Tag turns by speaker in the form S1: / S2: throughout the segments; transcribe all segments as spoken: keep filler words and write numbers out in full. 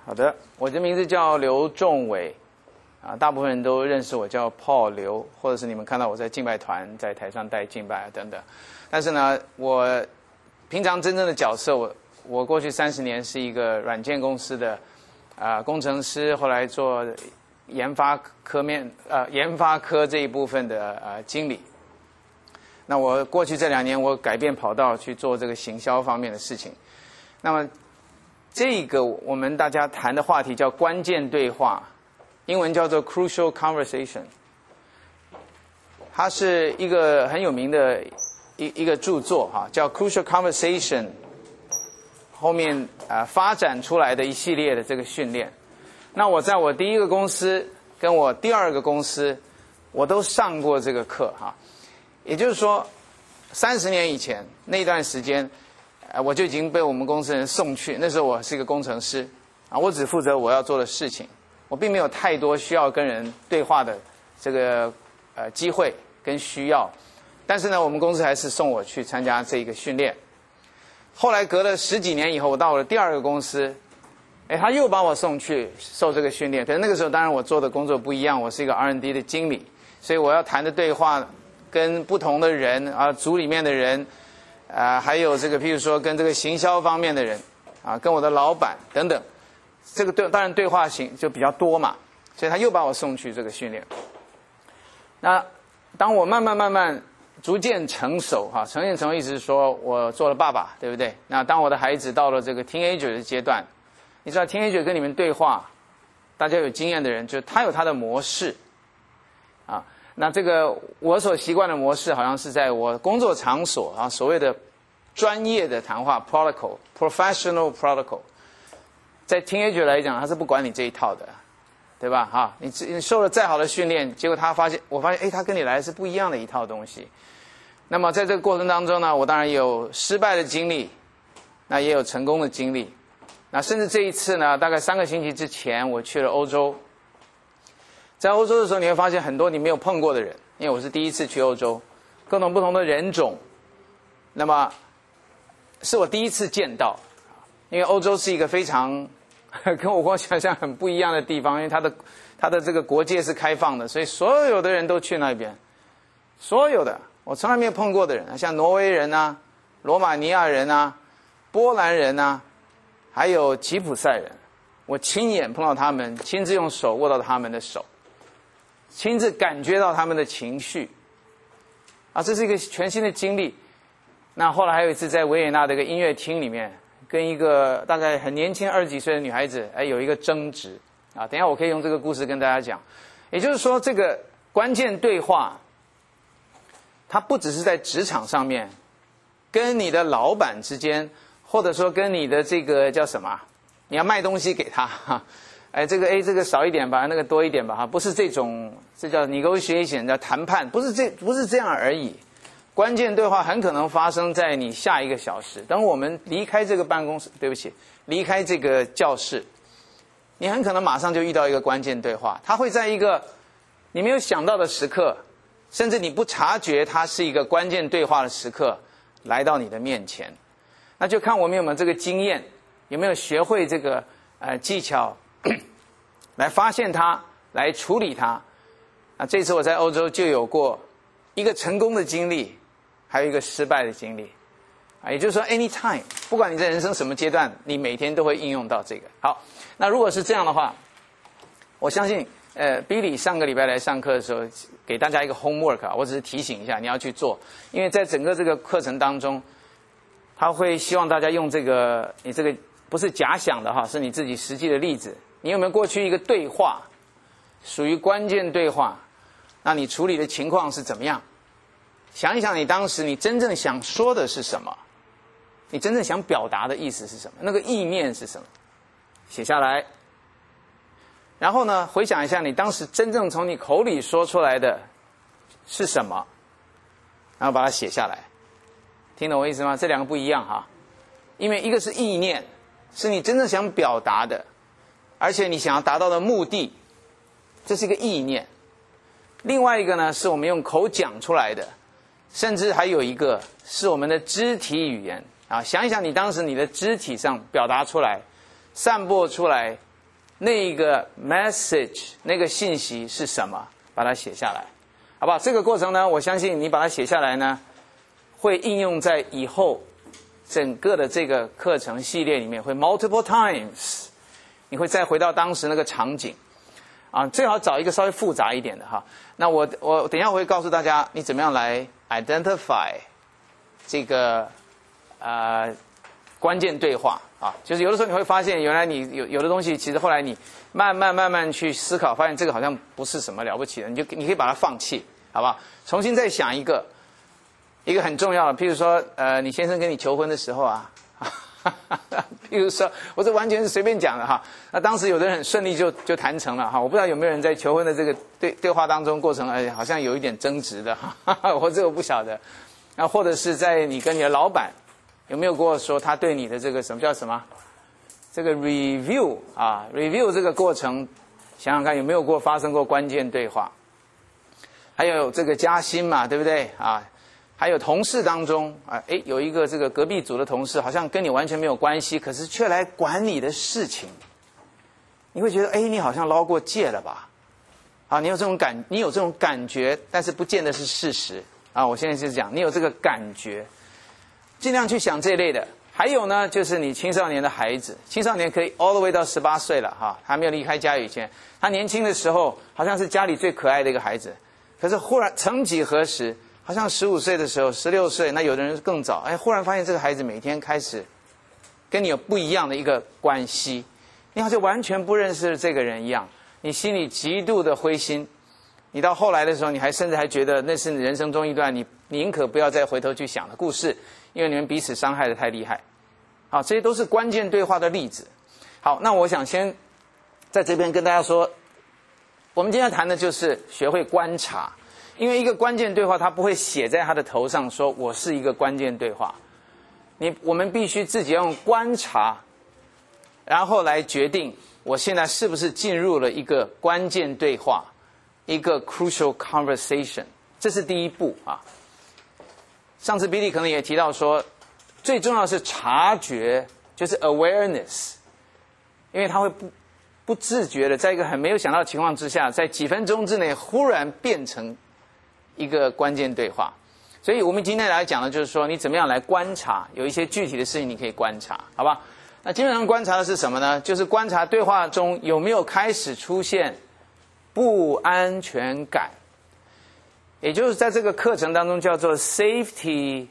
S1: 好的，我的名字叫刘仲伟，啊，大部分人都认识我叫 Paul 刘，或者是你们看到我在敬拜团在台上带敬拜啊等等。但是呢，我平常真正的角色，我我过去三十年是一个软件公司的啊、呃、工程师，后来做研发科面呃研发科这一部分的呃经理。那我过去这两年，我改变跑道去做这个行销方面的事情。那么这个我们大家谈的话题叫关键对话，英文叫做 crucial conversation。它是一个很有名的一一个著作哈，叫 crucial conversation。后面啊、呃、发展出来的一系列的这个训练。那我在我第一个公司跟我第二个公司，我都上过这个课哈。也就是说，三十年以前那段时间，呃，我就已经被我们公司人送去。那时候我是一个工程师，啊，我只负责我要做的事情，我并没有太多需要跟人对话的这个呃机会跟需要。但是呢，我们公司还是送我去参加这个训练。后来隔了十几年以后，我到了第二个公司，哎，他又把我送去受这个训练。可是那个时候，当然我做的工作不一样，我是一个 R and D 的经理，所以我要谈的对话跟不同的人啊，组里面的人，啊，还有这个，譬如说跟这个行销方面的人，啊，跟我的老板等等，这个对当然对话型就比较多嘛，所以他又把我送去这个训练。那当我慢慢慢慢逐渐成熟，哈，成渐成熟意思是说我做了爸爸，对不对？那当我的孩子到了这个 teenager 的阶段，你知道 teenager 跟你们对话，大家有经验的人，就是他有他的模式，啊。那这个我所习惯的模式，好像是在我工作场所啊，所谓的专业的谈话 protocol professional protocol， 在 teenager 来讲，他是不管你这一套的，对吧？哈，你你受了再好的训练，结果他发现，我发现，哎，他跟你来的是不一样的一套东西。那么在这个过程当中呢，我当然有失败的经历，那也有成功的经历。那甚至这一次呢，大概三个星期之前，我去了欧洲。在欧洲的时候，你会发现很多你没有碰过的人，因为我是第一次去欧洲，各种不同的人种，那么是我第一次见到，因为欧洲是一个非常跟我光想象很不一样的地方，因为它的它的这个国界是开放的，所以所有的人都去那边，所有的我从来没有碰过的人，像挪威人啊、罗马尼亚人啊、波兰人啊，还有吉普赛人，我亲眼碰到他们，亲自用手握到他们的手。亲自感觉到他们的情绪，啊，这是一个全新的经历。那后来还有一次在维也纳的一个音乐厅里面，跟一个大概很年轻二十几岁的女孩子，哎，有一个争执啊。等一下我可以用这个故事跟大家讲。也就是说，这个关键对话，它不只是在职场上面，跟你的老板之间，或者说跟你的这个叫什么，你要卖东西给他哈。哎，这个哎，这个少一点吧，那个多一点吧，哈，不是这种，这叫 negotiation， 叫谈判，不是这不是这样而已。关键对话很可能发生在你下一个小时，等我们离开这个办公室，对不起，离开这个教室，你很可能马上就遇到一个关键对话，它会在一个你没有想到的时刻，甚至你不察觉它是一个关键对话的时刻，来到你的面前。那就看我们有没有这个经验，有没有学会这个呃技巧。来发现它，来处理它。啊，这次我在欧洲就有过一个成功的经历，还有一个失败的经历。啊，也就是说 ，anytime， 不管你在人生什么阶段，你每天都会应用到这个。好，那如果是这样的话，我相信，呃 ，Billy 上个礼拜来上课的时候，给大家一个 homework 啊，我只是提醒一下，你要去做，因为在整个这个课程当中，他会希望大家用这个，你这个不是假想的哈，是你自己实际的例子。你有没有过去一个对话，属于关键对话？那你处理的情况是怎么样？想一想，你当时你真正想说的是什么？你真正想表达的意思是什么？那个意念是什么？写下来。然后呢，回想一下你当时真正从你口里说出来的是什么，然后把它写下来。听懂我意思吗？这两个不一样哈，因为一个是意念，是你真正想表达的。而且你想要达到的目的，这是一个意念。另外一个呢，是我们用口讲出来的，甚至还有一个是我们的肢体语言啊。想一想，你当时你的肢体上表达出来、散播出来那个 message 那个信息是什么，把它写下来，好不好？这个过程呢，我相信你把它写下来呢，会应用在以后整个的这个课程系列里面，会 multiple times， 你会再回到当时那个场景。啊，最好找一个稍微复杂一点的哈。那我我等一下我会告诉大家，你怎么样来 identify 这个呃关键对话啊。就是有的时候你会发现，原来你有有的东西，其实后来你慢慢慢慢去思考，发现这个好像不是什么了不起的，你就你可以把它放弃，好不好？重新再想一个一个很重要的，譬如说呃，你先生跟你求婚的时候啊。譬如说，我这完全是随便讲的哈。那当时有的人很顺利就就谈成了哈。我不知道有没有人在求婚的这个对对话当中过程，哎，好像有一点争执的哈。我这个不晓得。那或者是在你跟你的老板有没有过说他对你的这个什么叫什么？这个 review 啊 ，review 这个过程，想想看有没有过发生过关键对话？还有这个加薪嘛，对不对啊？还有同事当中啊，哎，有一个这个隔壁组的同事，好像跟你完全没有关系，可是却来管你的事情，你会觉得，哎，你好像捞过界了吧？啊，你有这种感，你有这种感觉，但是不见得是事实啊。我现在就是讲，你有这个感觉，尽量去想这一类的。还有呢，就是你青少年的孩子，青少年可以 all the way 到十八岁了哈，还没有离开家以前，他年轻的时候好像是家里最可爱的一个孩子，可是忽然曾几何时。好像十五岁的时候，十六岁，那有的人更早，哎，忽然发现这个孩子每天开始跟你有不一样的一个关系，你好像完全不认识这个人一样，你心里极度的灰心，你到后来的时候，你还甚至还觉得那是你人生中一段你宁可不要再回头去想的故事，因为你们彼此伤害的太厉害。好，这些都是关键对话的例子。好，那我想先在这边跟大家说，我们今天谈的就是学会观察。因为一个关键对话，他不会写在他的头上说我是一个关键对话，你我们必须自己用观察，然后来决定我现在是不是进入了一个关键对话，一个 crucial conversation， 这是第一步啊。上次 Billy 可能也提到说，最重要的是察觉，就是 awareness， 因为他会不不自觉的在一个很没有想到的情况之下，在几分钟之内忽然变成一个关键对话，所以我们今天来讲的就是说，你怎么样来观察，有一些具体的事情你可以观察，好吧？那基本上观察的是什么呢？就是观察对话中有没有开始出现不安全感，也就是在这个课程当中叫做 safety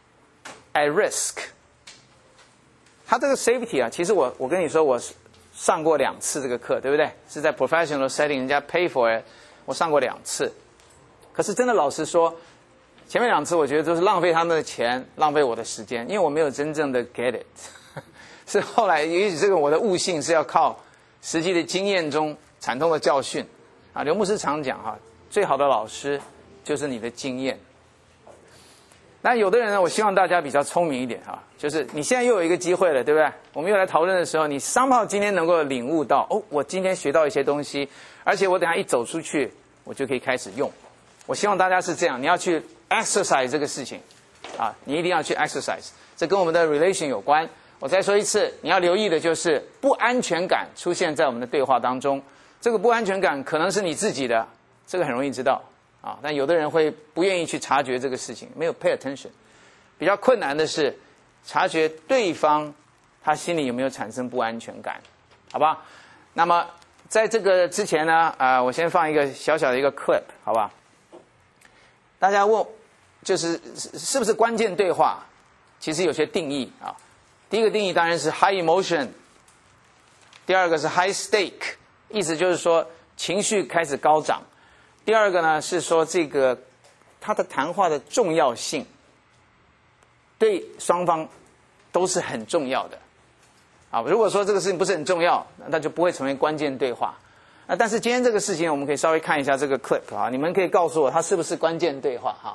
S1: at risk。它这个 safety 啊，其实我我跟你说，我上过两次这个课，对不对？是在 professional setting， 人家 pay for it， 我上过两次。可是真的老实说，前面两次我觉得都是浪费他们的钱，浪费我的时间，因为我没有真正的 get it。是后来，也许这个我的悟性是要靠实际的经验中惨痛的教训啊。刘牧师常讲哈，最好的老师就是你的经验。那有的人呢，我希望大家比较聪明一点哈，就是你现在又有一个机会了，对不对？我们又来讨论的时候，你somehow今天能够领悟到，哦，我今天学到一些东西，而且我等一下一走出去，我就可以开始用。我希望大家是这样，你要去 exercise 这个事情，啊，你一定要去 exercise， 这跟我们的 relation 有关。我再说一次，你要留意的就是不安全感出现在我们的对话当中。这个不安全感可能是你自己的，这个很容易知道啊。但有的人会不愿意去察觉这个事情，没有 pay attention。比较困难的是察觉对方他心里有没有产生不安全感，好吧？那么在这个之前呢，啊、呃，我先放一个小小的一个 clip， 好吧？大家问，就是是不是关键对话？其实有些定义啊。第一个定义当然是 high emotion， 第二个是 high stake， 意思就是说情绪开始高涨。第二个呢是说这个他的谈话的重要性，对双方都是很重要的。啊，如果说这个事情不是很重要，那就不会成为关键对话。那但是今天这个事情，我们可以稍微看一下这个 clip 啊，你们可以告诉我它是不是关键对话哈？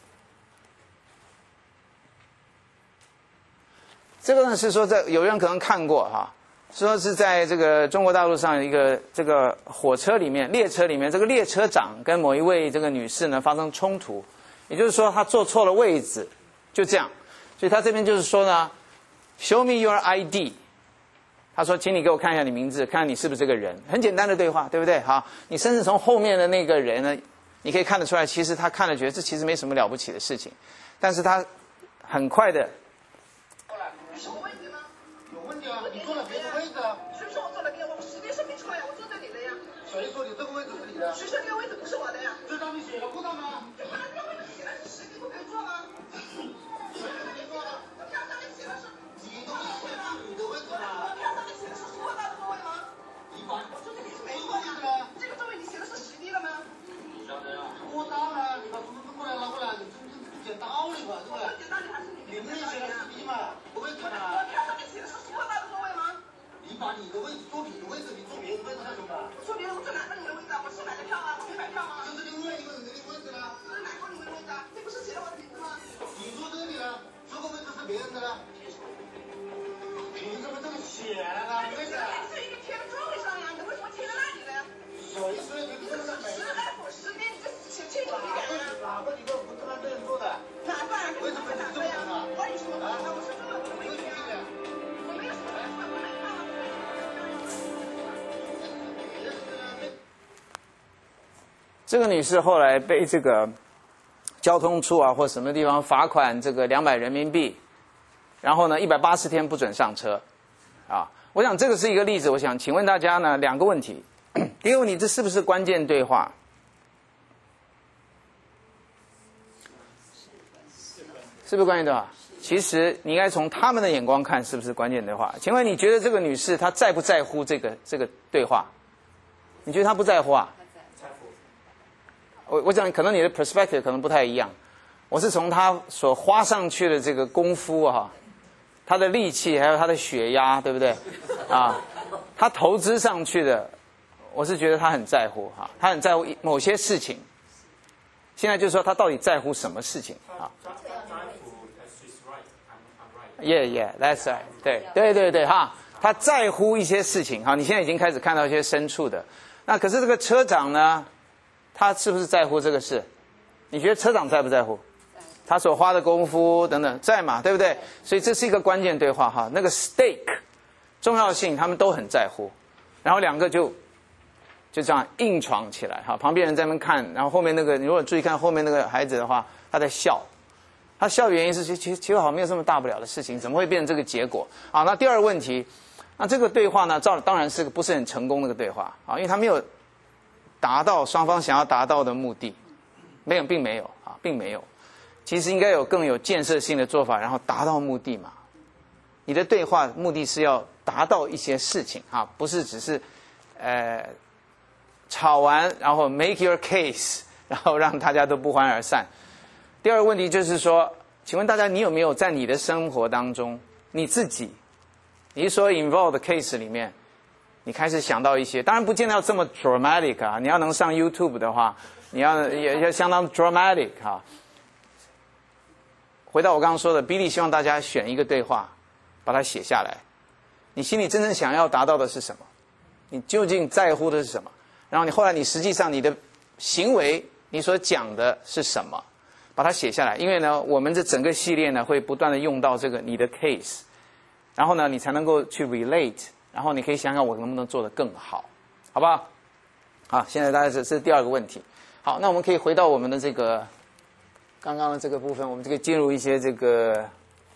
S1: 这个呢是说在有人可能看过哈，说是在这个中国大陆上一个这个火车里面，列车里面，这个列车长跟某一位这个女士呢发生冲突，也就是说他坐错了位置，就这样。所以他这边就是说呢 ，Show me your I D。 他说：“请你给我看一下你名字，看看你是不是这个人。”很简单的对话，对不对？好，你甚至从后面的那个人呢，你可以看得出来，其实他看了觉得这其实没什么了不起的事情，但是他很快的。
S2: 什么问题吗？有问题啊！你坐了别的位置啊！谁说我坐了别？我识别证明出来呀，我坐这里了呀。谁说你这个位置是你的？谁说这个位置不是我的呀？这上面写了不到吗？这上面写的是实地不可以坐吗？谁让你坐的？票上面写的是你的位置吗？你的位置吗？票上面写的是说到的座位吗？你把我坐这里是没错呀。这个座位你写的是实地了吗？晓得呀。我当然，你把桌子过来拿过来，你这这讲道理吧，是不是？讲道理还是你明明写的实地嘛？位置嘛？我票上面写的是说到的座位吗？你把你的位置坐你的位置，你坐别人的位置干什么？坐别人，我坐哪个你们的位置啊？我是买的票啊，我没买票吗？就是另外一个人的位置啦。这是哪个你们的位置啊？这不是写了我的名字吗？你坐这里了，这个位置是别人的了。凭什么这么写了呢？为啥？是一个贴在座位上呀，你为什么贴在那里呢？谁说你这是实 F 实地，你这写清楚一点啊！哪个你都不这么对人做的？哪个啊？为什么哪个呀？我有什么不好？我是坐我的位置呀。我没有什么不好，我买票了。
S1: 这个女士后来被这个交通处啊或什么地方罚款这个两百人民币，然后呢一百八十天不准上车，啊，我想这个是一个例子。我想请问大家呢两个问题，第一个问题，这是不是关键对话？是不是关键对话？其实你应该从他们的眼光看是不是关键对话。请问你觉得这个女士她在不在乎这个这个对话？你觉得她不在乎啊？我我讲可能你的 perspective 可能不太一样，我是从他所花上去的这个功夫啊，他的力气还有他的血压，对不对？啊，他投资上去的，我是觉得他很在乎哈、啊，他很在乎某些事情。现在就是说他到底在乎什么事情啊 ？Yeah, yeah, that's right. 对对对对哈，他在乎一些事情哈。你现在已经开始看到一些深处的，那可是这个车长呢？他是不是在乎这个事？你觉得车长在不在乎？他所花的功夫等等在嘛，对不对？所以这是一个关键对话哈。那个 stake 重要性他们都很在乎，然后两个就就这样硬闯起来哈。旁边人在那边看，然后后面那个你如果注意看后面那个孩子的话，他在笑。他笑的原因是其实其实好像没有这么大不了的事情，怎么会变成这个结果啊？那第二个问题，那这个对话呢，照当然是个不是很成功的一个对话啊，因为他没有达到双方想要达到的目的，没有，并没有啊，并没有。其实应该有更有建设性的做法，然后达到目的嘛。你的对话目的是要达到一些事情啊，不是只是呃吵完然后 make your case， 然后让大家都不欢而散。第二个问题就是说，请问大家，你有没有在你的生活当中，你自己，你说 involved case 里面？你开始想到一些，当然不见得要这么 dramatic 啊！你要能上 YouTube 的话，你要也要相当 dramatic 哈、啊。回到我刚刚说的 ，Billy 希望大家选一个对话，把它写下来。你心里真正想要达到的是什么？你究竟在乎的是什么？然后你后来你实际上你的行为，你所讲的是什么？把它写下来。因为呢，我们这整个系列呢会不断的用到这个你的 case， 然后呢，你才能够去 relate。然后你可以想想我能不能做得更好，好不好？好，现在大概是这是第二个问题。好，那我们可以回到我们的这个刚刚的这个部分，我们就可以进入一些这个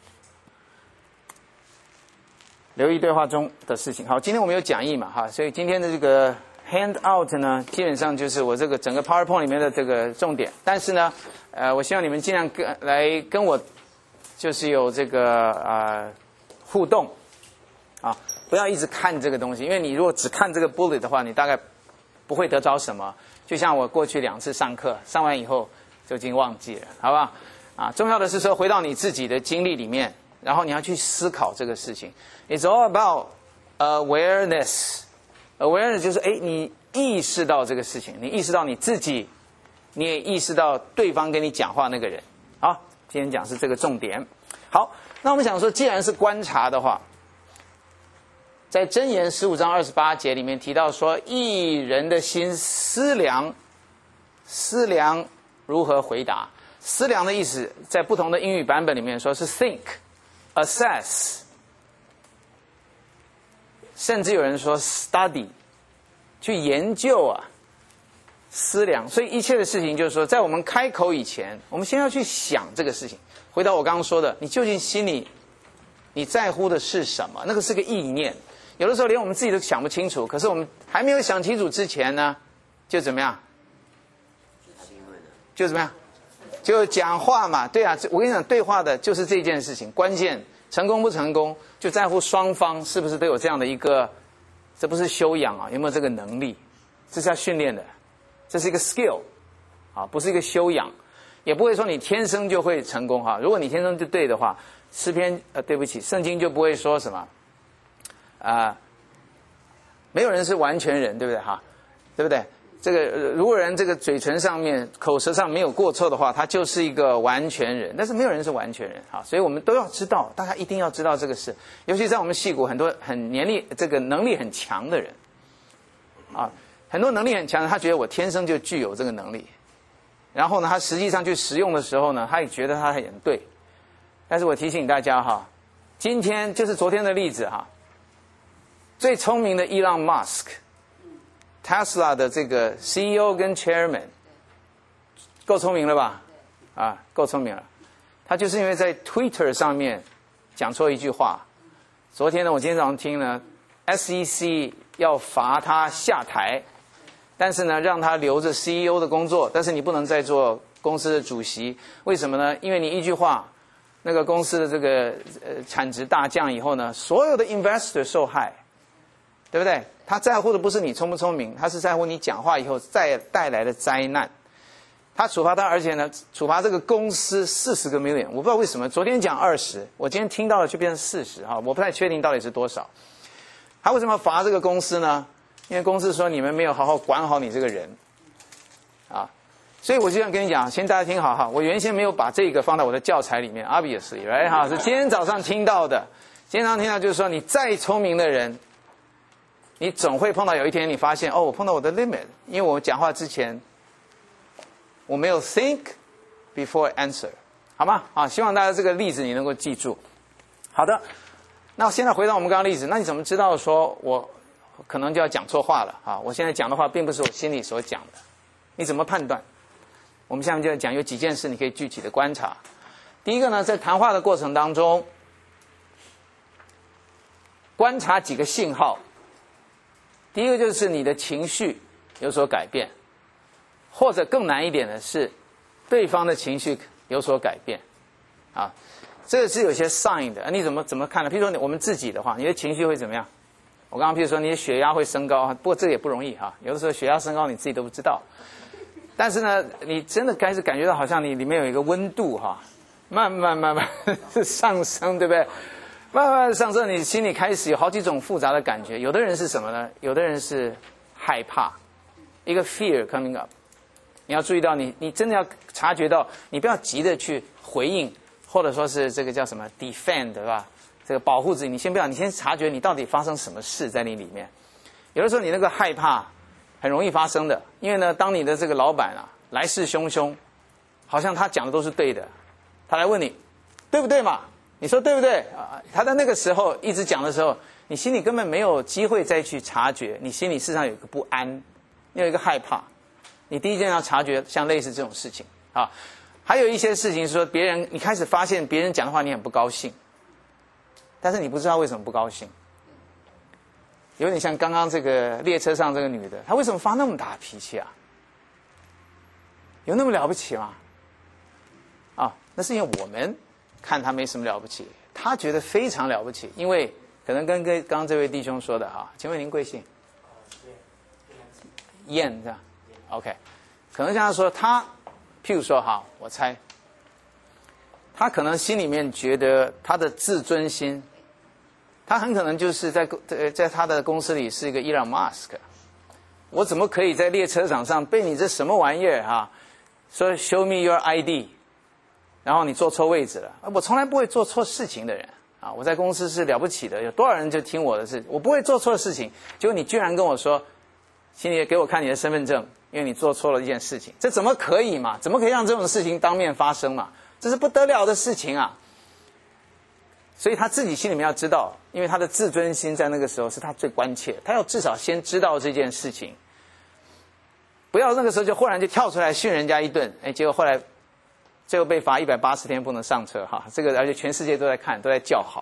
S1: 留意对话中的事情。好，今天我们有讲义嘛，哈，所以今天的这个 handout 呢，基本上就是我这个整个 PowerPoint 里面的这个重点。但是呢，呃，我希望你们尽量跟来跟我就是有这个呃互动啊。不要一直看这个东西，因为你如果只看这个 bullet 的话，你大概不会得着什么。就像我过去两次上课，上完以后就已经忘记了，好不好？啊，重要的是说回到你自己的经历里面，然后你要去思考这个事情。It's all about awareness。awareness 就是哎，你意识到这个事情，你意识到你自己，你也意识到对方跟你讲话那个人。好，今天讲是这个重点。好，那我们想说，既然是观察的话，在箴言十五章二十八节里面提到说，义人的心思量，思量如何回答。思量的意思，在不同的英语版本里面说是 think、assess、 甚至有人说 study， 去研究啊，思量。所以一切的事情就是说，在我们开口以前，我们先要去想这个事情。回到我刚刚说的，你究竟心里你在乎的是什么？那个是个意念。有的时候连我们自己都想不清楚，可是我们还没有想清楚之前呢，就怎么样？就怎么样？就讲话嘛。对啊，我跟你讲，对话的就是这件事情。关键成功不成功，就在乎双方是不是都有这样的一个，这不是修养啊，有没有这个能力？这是要训练的，这是一个 skill， 啊，不是一个修养，也不会说你天生就会成功哈。如果你天生就对的话，诗篇呃，对不起，圣经就不会说什么。啊、呃，没有人是完全人，对不对哈？对不对？这个如果人这个嘴唇上面、口舌上没有过错的话，他就是一个完全人。但是没有人是完全人哈，所以我们都要知道，大家一定要知道这个事。尤其在我们矽谷，很多很年力、这个能力很强的人，啊，很多能力很强的，他觉得我天生就具有这个能力，然后呢，他实际上去实用的时候呢，他也觉得他很对。但是我提醒大家哈，今天就是昨天的例子哈。最聪明的伊朗马斯克 Tesla 的这个 C E O 跟 Chairman 够聪明了吧？啊，够聪明了。他就是因为在 Twitter 上面讲错一句话。昨天呢，我今天早上听呢 ，S E C 要罚他下台，但是呢，让他留着 C E O 的工作，但是你不能再做公司的主席。为什么呢？因为你一句话，那个公司的这个呃产值大降以后呢，所有的 investor 受害。对不对？他在乎的不是你聪不聪明，他是在乎你讲话以后再带来的灾难。他处罚他，而且呢，处罚这个公司四十个 million， 我不知道为什么，昨天讲二十，我今天听到了就变成四十哈，我不太确定到底是多少。他为什么罚这个公司呢？因为公司说你们没有好好管好你这个人，啊，所以我就想跟你讲，先大家听好哈，我原先没有把这个放到我的教材里面 ，obviously， right 哈，是今天早上听到的，今天早上听到就是说，你再聪明的人。你总会碰到有一天，你发现哦，我碰到我的 limit， 因为我讲话之前我没有 think before answer， 好吗？啊，希望大家这个例子你能够记住。好的，那现在回到我们刚刚例子，那你怎么知道说我可能就要讲错话了啊？我现在讲的话并不是我心里所讲的，你怎么判断？我们下面就要讲有几件事你可以具体的观察。第一个呢，在谈话的过程当中，观察几个信号。第一个就是你的情绪有所改变，或者更难一点的是，对方的情绪有所改变，啊，这个是有些 sign 的。你怎么怎么看呢？譬如说我们自己的话，你的情绪会怎么样？我刚刚譬如说你的血压会升高，不过这个也不容易哈，有的时候血压升高你自己都不知道。但是呢，你真的开始感觉到好像你里面有一个温度哈，慢慢慢慢上升，对不对？慢慢上升，你心里开始有好几种复杂的感觉。有的人是什么呢？有的人是害怕，一个 fear coming up。你要注意到你，你真的要察觉到，你不要急着去回应，或者说是这个叫什么 defend， 对吧？这个保护自己，你先不要，你先察觉你到底发生什么事在你里面。有的时候你那个害怕很容易发生的，因为呢，当你的这个老板啊来势汹汹，好像他讲的都是对的，他来问你，对不对嘛？你说对不对啊？他在那个时候一直讲的时候，你心里根本没有机会再去察觉，你心里事实上有一个不安，你有一个害怕。你第一件要察觉像类似这种事情啊，还有一些事情是说别人，你开始发现别人讲的话你很不高兴，但是你不知道为什么不高兴，有点像刚刚这个列车上这个女的，她为什么发那么大脾气啊？有那么了不起吗？啊，那是因为我们看他没什么了不起，他觉得非常了不起，因为可能跟跟刚刚这位弟兄说的哈，请问您贵姓？燕这样 ，OK， 可能像他说他，譬如说哈，我猜，他可能心里面觉得他的自尊心，他很可能就是在在在他的公司里是一个伊朗马斯克，我怎么可以在列车场上被你这什么玩意儿哈，说 show me your I D。然后你坐错位置了，我从来不会做错事情的人啊！我在公司是了不起的，有多少人就听我的事，我不会做错事情。结果你居然跟我说，请你给我看你的身份证，因为你做错了一件事情，这怎么可以嘛？怎么可以让这种事情当面发生嘛？这是不得了的事情啊！ 所以他自己心里面要知道，因为他的自尊心在那个时候是他最关切，他要至少先知道这件事情，不要那个时候就忽然就跳出来训人家一顿，哎，结果后来最后被罚一百八十天不能上车哈，这个而且全世界都在看，都在叫好，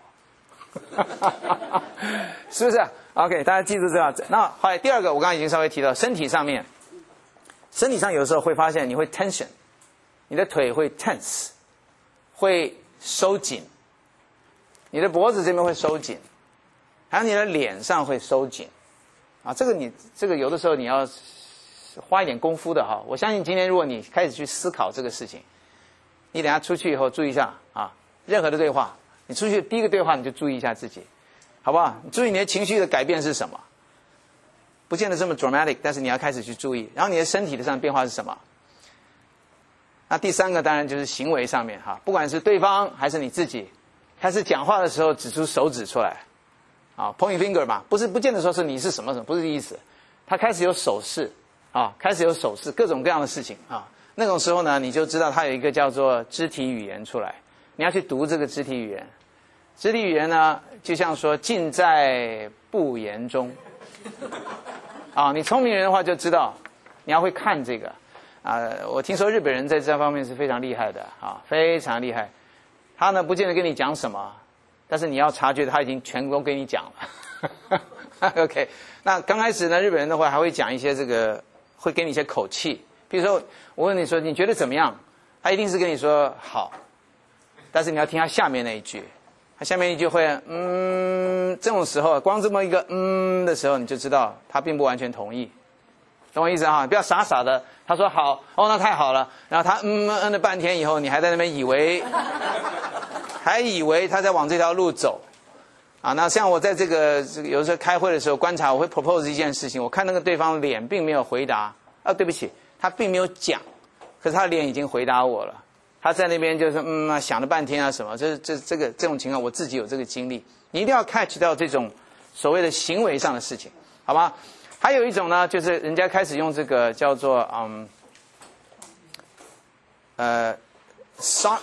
S1: 是不是 ？OK， 大家记住这样。那后来第二个，我刚刚已经稍微提到，身体上面，身体上有的时候会发现你会 tension， 你的腿会 tense， 会收紧，你的脖子这边会收紧，还有你的脸上会收紧，啊，这个你这个有的时候你要花一点功夫的哈。我相信今天如果你开始去思考这个事情，你等下出去以后注意一下啊，任何的对话，你出去第一个对话你就注意一下自己，好不好？你注意你的情绪的改变是什么，不见得这么 dramatic， 但是你要开始去注意。然后你的身体的上变化是什么？那第三个当然就是行为上面哈，不管是对方还是你自己，开始讲话的时候指出手指出来，啊 ，pointing finger 嘛，不是不见得说是你是什么什么，不是意思，他开始有手势啊，开始有手势，各种各样的事情啊。那种时候呢，你就知道它有一个叫做肢体语言出来，你要去读这个肢体语言。肢体语言呢，就像说尽在不言中。啊，你聪明人的话就知道，你要会看这个。啊，我听说日本人在这方面是非常厉害的啊，非常厉害。他呢不见得跟你讲什么，但是你要察觉他已经全都跟你讲了。OK， 那刚开始呢，日本人的话还会讲一些这个，会给你一些口气。比如说，我问你说你觉得怎么样？他一定是跟你说好，但是你要听他下面那一句，他下面一句会嗯，这种时候光这么一个嗯的时候，你就知道他并不完全同意，懂我意思哈？不要傻傻的，他说好，哦那太好了，然后他嗯嗯了半天以后，你还在那边以为，还以为他在往这条路走。啊，那像我在这个这个有时候开会的时候观察，我会 propose 一件事情，我看那个对方脸并没有回答，啊，对不起，他并没有讲，可是他脸已经回答我了，他在那边就是嗯啊想了半天啊什么，这这这个这种情况我自己有这个经历，你一定要 catch 到这种所谓的行为上的事情，好吗？还有一种呢，就是人家开始用这个叫做嗯呃 sar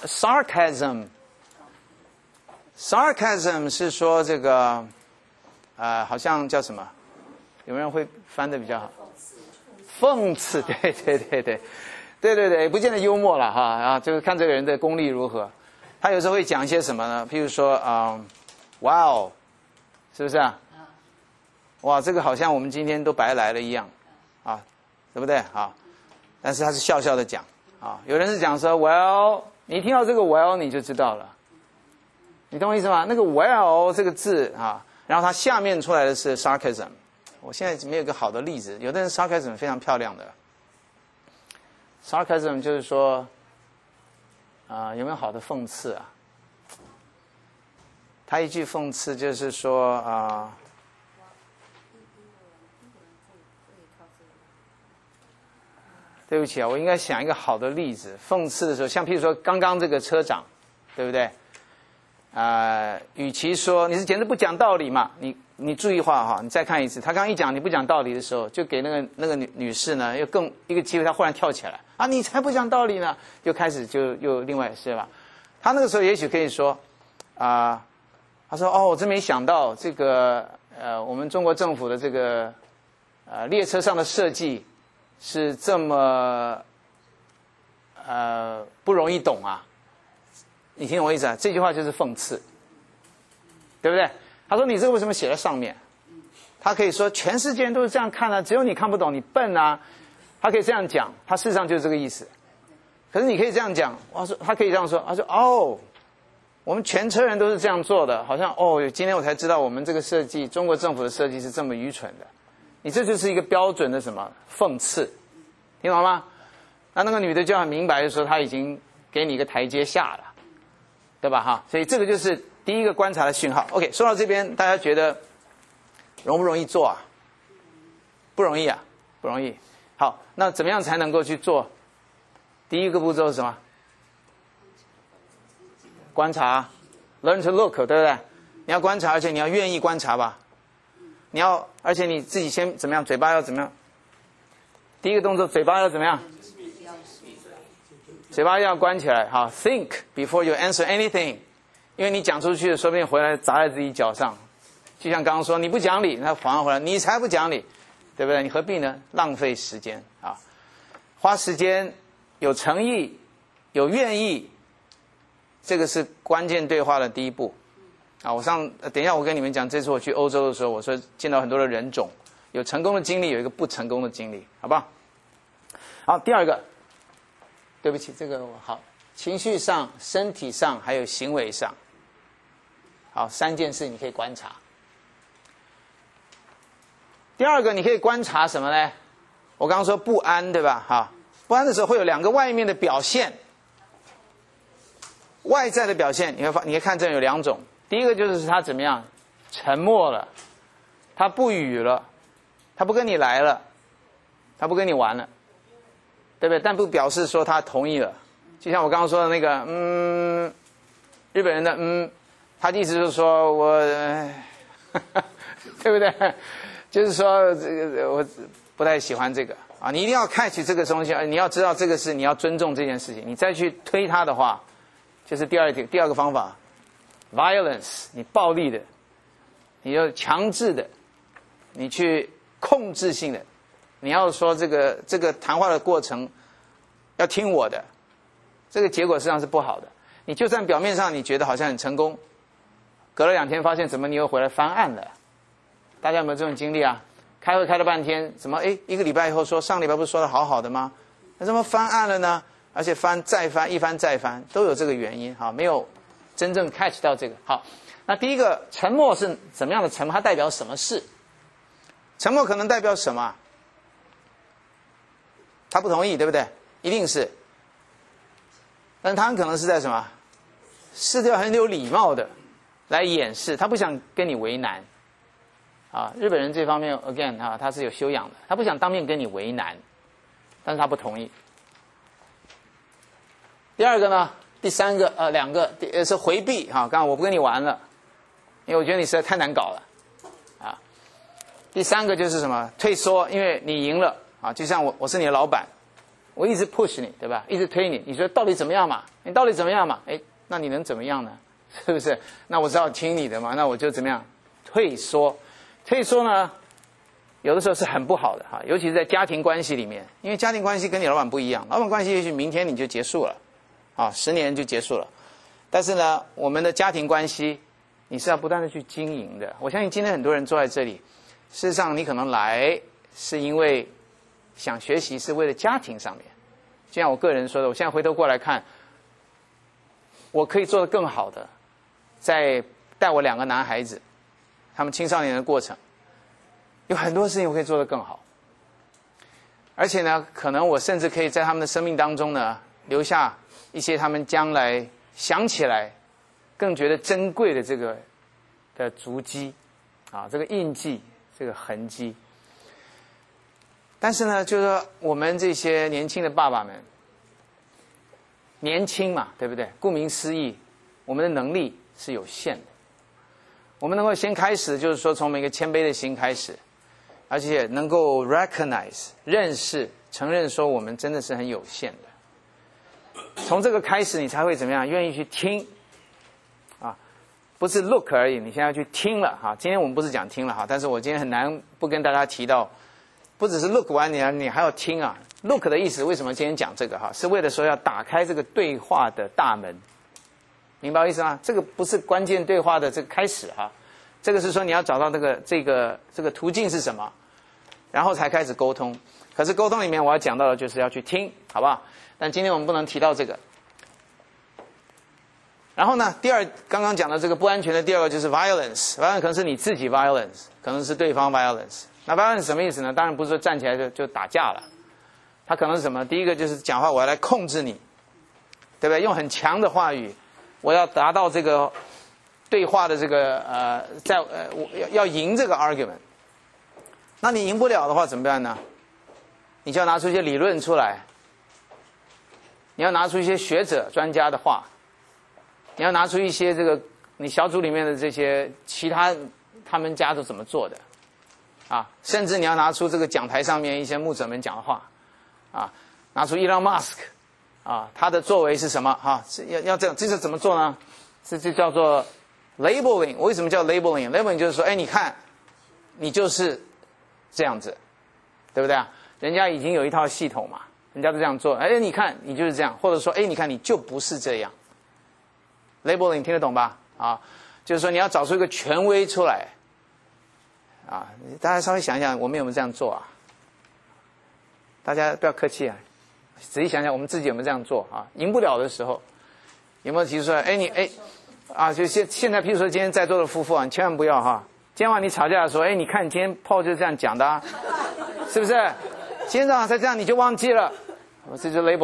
S1: sarcasm。sarcasm 是说这个，呃，好像叫什么？有没有人会翻的比较好？讽刺，对对对对，对对对，不见得幽默了哈啊，就是看这个人的功力如何。他有时候会讲一些什么呢？譬如说，嗯，哇哦，是不是啊？哇，这个好像我们今天都白来了一样，啊，对不对？啊，但是他是笑笑的讲啊。有人是讲说 ，well， 你听到这个 well 你就知道了。你懂我意思吗？那个 well 这个字啊，然后它下面出来的是 sarcasm。我现在没有一个好的例子，有的人 sarcasm 非常漂亮的。sarcasm 就是说，啊、呃，有没有好的讽刺啊？他一句讽刺就是说啊、呃，对不起啊，我应该想一个好的例子。讽刺的时候，像譬如说刚刚这个车长，对不对？呃，与其说你是简直不讲道理嘛，你你注意话哈，你再看一次，他刚刚一讲你不讲道理的时候，就给那个那个女女士呢，又更一个机会，她忽然跳起来啊，你才不讲道理呢，就开始就又另外是吧？他那个时候也许可以说啊、呃，他说哦，我真没想到这个呃，我们中国政府的这个呃列车上的设计是这么呃不容易懂啊。你听懂我意思啊？这句话就是讽刺，对不对？他说你这个为什么写在上面？他可以说全世界人都是这样看啊，只有你看不懂，你笨啊。他可以这样讲，他事实上就是这个意思。可是你可以这样讲，我说他可以这样说，他说哦，我们全车人都是这样做的，好像哦，今天我才知道我们这个设计，中国政府的设计是这么愚蠢的。你这就是一个标准的什么讽刺，听懂吗？那那个女的就很明白的说，她已经给你一个台阶下了。对吧哈？所以这个就是第一个观察的讯号。OK， 说到这边，大家觉得容不容易做啊？不容易啊，不容易。好，那怎么样才能够去做？第一个步骤是什么？观察 ，learn to look， 对不对？你要观察，而且你要愿意观察吧。你要，而且你自己先怎么样？嘴巴要怎么样？第一个动作，嘴巴要怎么样？嘴巴要关起来，好 ，think before you answer anything， 因为你讲出去的，说不定回来砸在自己脚上。就像刚刚说，你不讲理，那反而回来你才不讲理，对不对？你何必呢？浪费时间啊！花时间，有诚意，有愿意，这个是关键对话的第一步。啊，我上等一下我跟你们讲，这次我去欧洲的时候，我说见到很多的人种，有成功的经历，有一个不成功的经历，好不好？好，第二个，对不起，这个我好，情绪上、身体上还有行为上，好，三件事你可以观察。第二个，你可以观察什么呢？我刚刚说不安，对吧？哈，不安的时候会有两个外面的表现，外在的表现，你会发，你会看这有两种。第一个就是他怎么样，沉默了，他不语了，他不跟你来了，他不跟你玩了，对不对？但不表示说他同意了。就像我刚刚说的那个，嗯，日本人的嗯，他的意思就是说我，对不对？就是说这个我不太喜欢这个啊，你一定要看起这个东西，你要知道这个是你要尊重这件事情，你再去推他的话，就是第二点第二个方法。violence， 你暴力的，你要强制的，你去控制性的，你要说这个这个谈话的过程要听我的，这个结果实际上是不好的。你就算表面上你觉得好像很成功，隔了两天发现怎么你又回来翻案了？大家有没有这种经历啊？开会开了半天，怎么哎一个礼拜以后说上礼拜不是说的好好的吗？那怎么翻案了呢？而且翻再翻，一翻再翻，都有这个原因哈，没有真正 catch 到这个。好，那第一个沉默是怎么样的沉默？它代表什么事？沉默可能代表什么？他不同意，对不对？一定是。但他很可能是在什么？是要很有礼貌的来掩饰，他不想跟你为难。啊，日本人这方面 again 啊，他是有修养的，他不想当面跟你为难，但是他不同意。第二个呢？第三个呃，两个第呃是回避哈，刚刚我不跟你玩了，因为我觉得你实在太难搞了，啊。第三个就是什么？退缩，因为你赢了啊，就像我我是你的老板，我一直 push 你，对吧？一直推你，你说到底怎么样嘛？你到底怎么样嘛？哎，那你能怎么样呢？是不是？那我只好听你的嘛，那我就怎么样？退缩，退缩呢，有的时候是很不好的哈，尤其是在家庭关系里面，因为家庭关系跟你老板不一样，老板关系也许明天你就结束了。啊，十年就结束了，但是呢，我们的家庭关系，你是要不断的去经营的。我相信今天很多人坐在这里，事实上你可能来是因为想学习，是为了家庭上面。就像我个人说的，我现在回头过来看，我可以做得更好的，在带我两个男孩子，他们青少年的过程，有很多事情我可以做得更好。而且呢，可能我甚至可以在他们的生命当中呢，留下一些他们将来想起来更觉得珍贵的这个的足迹啊，这个印记，这个痕迹。但是呢，就是说我们这些年轻的爸爸们，年轻嘛，对不对？顾名思义，我们的能力是有限的。我们能够先开始，就是说从每个谦卑的心开始，而且能够 recognize 认识、承认说我们真的是很有限的。从这个开始，你才会怎么样？愿意去听，啊，不是 look 而已，你现在要去听了哈。今天我们不是讲听了哈，但是我今天很难不跟大家提到，不只是 look 完你你还要听啊。look 的意思为什么今天讲这个哈？是为了说要打开这个对话的大门，明白我意思吗？这个不是关键对话的这个开始哈，这个是说你要找到这个这个这个途径是什么，然后才开始沟通。可是沟通里面我要讲到的就是要去听，好不好？但今天我们不能提到这个。然后呢，第二刚刚讲的这个不安全的第二个就是 violence，violence 可能是你自己 violence， 可能是对方 violence。那 violence 什么意思呢？当然不是说站起来就就打架了，它可能是什么？第一个就是讲话我要来控制你，对不对？用很强的话语，我要达到这个对话的这个呃，在呃我要要赢这个 argument。那你赢不了的话怎么办呢？你就要拿出一些理论出来。你要拿出一些学者专家的话，你要拿出一些这个你小组里面的这些其他他们家都怎么做的啊，甚至你要拿出这个讲台上面一些牧者们讲的话啊，拿出 Elon Musk 啊，他的作为是什么哈、啊？要要这样，这是怎么做呢？ 这就叫做 labeling。为什么叫 labeling？labeling 就是说，哎，你看，你就是这样子，对不对啊？人家已经有一套系统嘛，人家都这样做，哎，你看你就是这样，或者说，哎，你看你就不是这样。labeling 听得懂吧？啊，就是说你要找出一个权威出来。啊，大家稍微想一想，我们有没有这样做啊？大家不要客气啊，仔细想想，我们自己有没有这样做啊？赢不了的时候，有没有提出来？哎，你哎，啊，就现现在，譬如说今天在座的夫妇啊，你千万不要哈，今天晚上你吵架的时候，哎，你看你今天 Paul 就是这样讲的啊，是不是？今天早上才这样你就忘记了，我这就是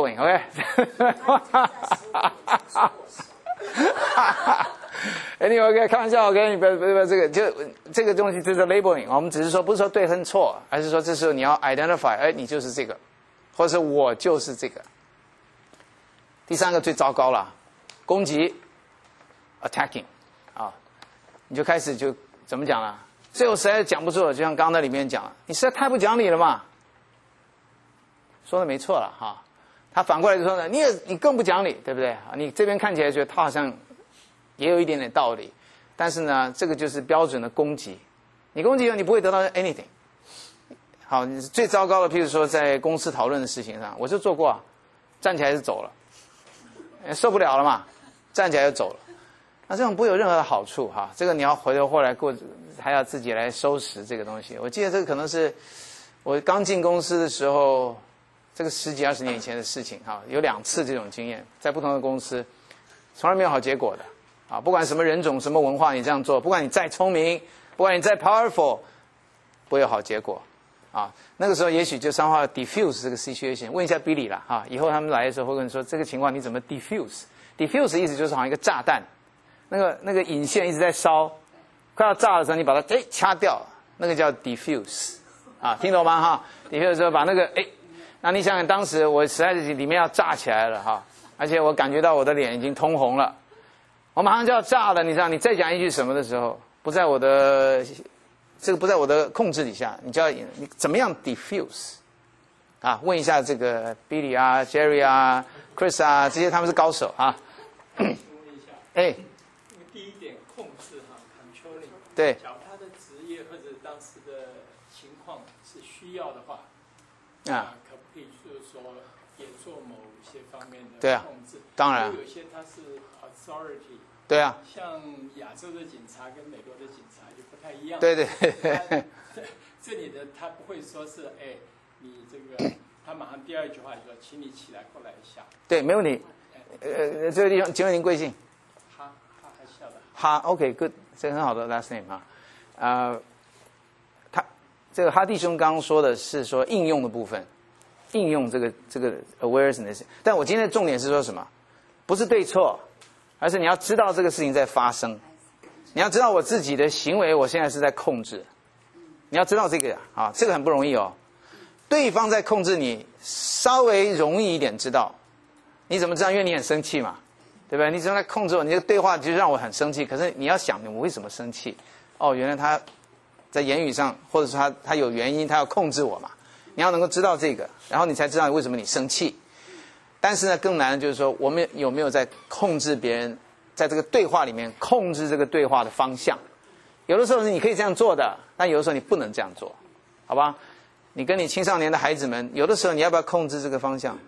S1: labeling，OK？、Okay? Anyway, OK， 开玩笑 ，OK， 你不要不要这个，就这个东西就是 labeling。我们只是说，不是说对和错，而是说这时候你要 identify， 哎，你就是这个，或者是我就是这个。第三个最糟糕了，攻击 ，attacking， 啊，你就开始就怎么讲了？最后实在讲不住了，就像刚刚那里面讲了，你实在太不讲理了嘛。说的没错了哈，他反过来就说呢，你也你更不讲理，对不对？你这边看起来觉得他好像。也有一点点道理，但是呢，这个就是标准的攻击。你攻击了，你不会得到 anything。好，你最糟糕的，譬如说在公司讨论的事情上，我就做过啊，站起来就走了，受不了了嘛，站起来就走了。那这种不会有任何的好处哈，这个你要回头后来过，还要自己来收拾这个东西。我记得这个可能是我刚进公司的时候，这个十几二十年以前的事情哈，有两次这种经验，在不同的公司，从来没有好结果的。啊，不管什么人种、什么文化，你这样做，不管你再聪明，不管你再 powerful， 不会有好结果。啊，那个时候也许就商话 diffuse 这个 situation， 问一下 Billy 啦，哈，以后他们来的时候会问说这个情况你怎么 diffuse？diffuse 的意思就是好像一个炸弹，那个那个引线一直在烧，快要炸的时候你把它哎掐掉，那个叫 diffuse。啊，听懂吗？哈 ，diffuse 时候把那个哎，那你想想当时我实在是里面要炸起来了哈，而且我感觉到我的脸已经通红了。我马上就要炸了，你知道？你再讲一句什么的时候，不在我的这个不在我的控制底下，你就要你怎么样 diffuse 啊？问一下这个 Billy 啊、Jerry 啊、Chris 啊，这些他们是高手啊。
S3: 问一下，
S1: 哎，
S3: 第一点控制哈 ，controlling。
S1: 对。
S3: 假如他的职业或者当时的情况是需要的话，
S1: 啊，
S3: 可不可以就是说也做某些方面的
S1: 对啊
S3: 控制？
S1: 当然。
S3: 有些他是 authority。
S1: 对啊，
S3: 像亚洲的警察跟美国的警察就不太一样。
S1: 对对对。
S3: 这里的他不会说是哎，你这个，他马上第二句话就说，请你起来过来一下。对，
S1: 没问题。呃，这个地方，请问您贵姓？
S3: 哈哈还笑的。
S1: 哈 ，OK，good， 这个很好的 last name 啊。呃，他这个哈弟兄刚刚说的是说应用的部分，应用这个这个 awareness， 但我今天的重点是说什么？不是对错。而是你要知道这个事情在发生，你要知道我自己的行为，我现在是在控制。你要知道这个啊，这个很不容易哦。对方在控制你，稍微容易一点知道。你怎么知道？因为你很生气嘛，对不对？你怎么来控制我？你这个对话就让我很生气。可是你要想，我为什么生气？哦，原来他在言语上，或者说他他有原因，他要控制我嘛。你要能够知道这个，然后你才知道为什么你生气。但是呢，更难的就是说，我们有没有在控制别人，在这个对话里面控制这个对话的方向？有的时候你可以这样做的，但有的时候你不能这样做，好吧？你跟你青少年的孩子们，有的时候你要不要控制这个方向？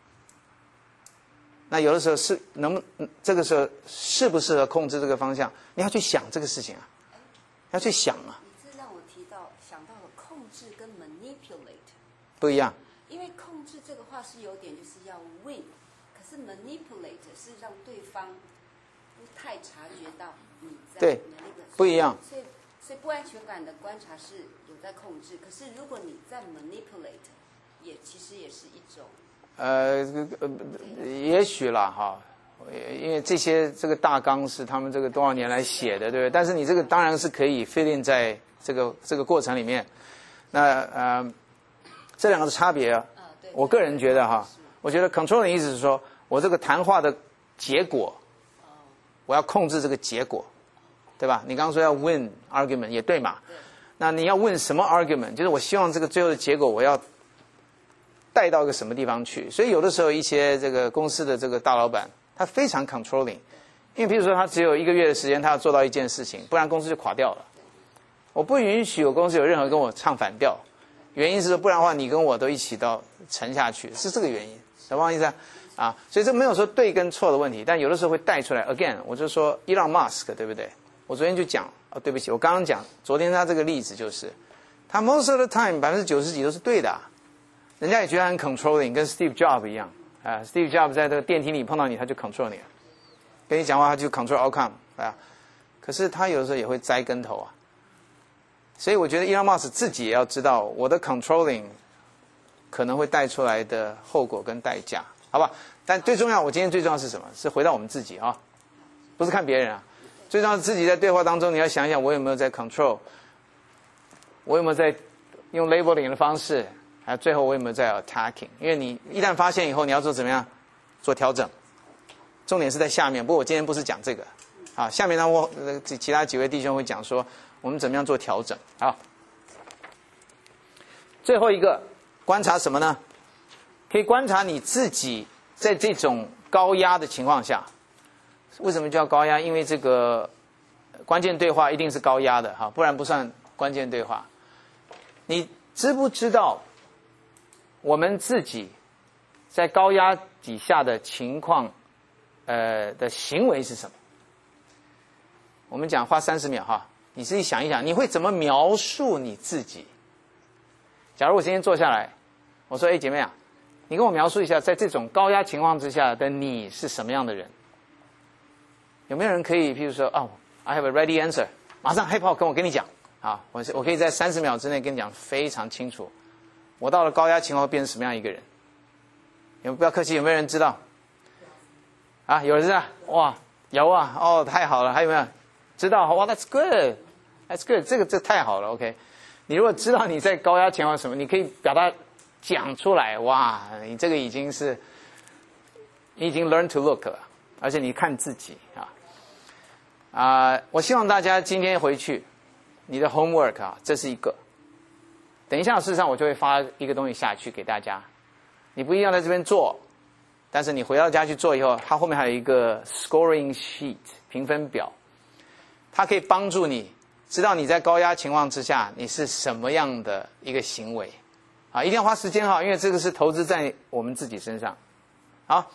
S1: 那有的时候是能不这个时候适不适合控制这个方向？你要去想这个事情啊，要去想啊。
S4: 你这让我提到想到了控制跟 manipulate
S1: 不一样。
S4: 因为控制这个话是有点就是要 win， 可是 manipulate 是让对方不太察觉到你在
S1: 对
S4: 那个
S1: 不一样。
S4: 所以所以不安全感的观察是有在控制，可是如果你在 manipulate， 也其实也是一种
S1: 呃呃也许啦哈，因为这些这个大纲是他们这个多少年来写的，对不对？但是你这个当然是可以 fit in 在这个这个过程里面。那呃。这两个的差别啊，我个人觉得哈，我觉得 control 的意思是说，我这个谈话的结果，我要控制这个结果，对吧？你刚刚说要 win argument 也对嘛？那你要问什么 argument？ 就是我希望这个最后的结果我要带到一个什么地方去。所以有的时候一些这个公司的这个大老板，他非常 controlling， 因为譬如说他只有一个月的时间，他要做到一件事情，不然公司就垮掉了。我不允许有公司有任何跟我唱反调，原因是说不然的话你跟我都一起到沉下去，是这个原因，懂吗意思啊？啊，所以这没有说对跟错的问题，但有的时候会带出来。Again， 我就说伊朗马斯克对不对？我昨天就讲，哦，对不起，我刚刚讲，昨天他这个例子就是，他 most of the time 百分之九十几都是对的、啊，人家也觉得很 controlling， 跟 Steve Jobs 一样啊 ，Steve Jobs 在这个电梯里碰到你，他就 control 你了，跟你讲话他就 control outcome 啊，可是他有的时候也会栽跟头啊。所以我觉得 Elon Musk 自己也要知道我的 controlling 可能会带出来的后果跟代价，好吧？但最重要，我今天最重要是什么？是回到我们自己啊，不是看别人啊。最重要是自己在对话当中，你要想一想，我有没有在 control， 我有没有在用 labeling 的方式，还有最后我有没有在 attacking？ 因为你一旦发现以后，你要做怎么样？做调整。重点是在下面，不过我今天不是讲这个啊，下面呢我其他几位弟兄会讲说。我们怎么样做调整？好，最后一个观察什么呢？可以观察你自己在这种高压的情况下，为什么叫高压？因为这个关键对话一定是高压的哈，不然不算关键对话。你知不知道我们自己在高压底下的情况，呃的行为是什么？我们讲花三十秒哈。你自己想一想，你会怎么描述你自己？假如我今天坐下来，我说：“哎，姐妹啊，你跟我描述一下，在这种高压情况之下的你是什么样的人？”有没有人可以，譬如说，哦 ，I have a ready answer， 马上 Hey Paul 跟我跟你讲啊，我我可以在三十秒之内跟你讲非常清楚，我到了高压情况会变成什么样一个人？有不要客气，有没有人知道？啊，有人知道？哇，有啊，哦，太好了，还有没有知道？哇 ，That's good。That's good， 这个这太好了 ，OK。你如果知道你在高压情况什么，你可以表达讲出来，哇，你这个已经是，你已经 learn to look 了，而且你看自己啊，啊、呃，我希望大家今天回去，你的 homework 啊，这是一个。等一下，事实上我就会发一个东西下去给大家，你不一定要在这边做，但是你回到家去做以后，它后面还有一个 scoring sheet 评分表，它可以帮助你。知道你在高压情况之下你是什么样的一个行为，啊，一定要花时间哈，因为这个是投资在我们自己身上。好，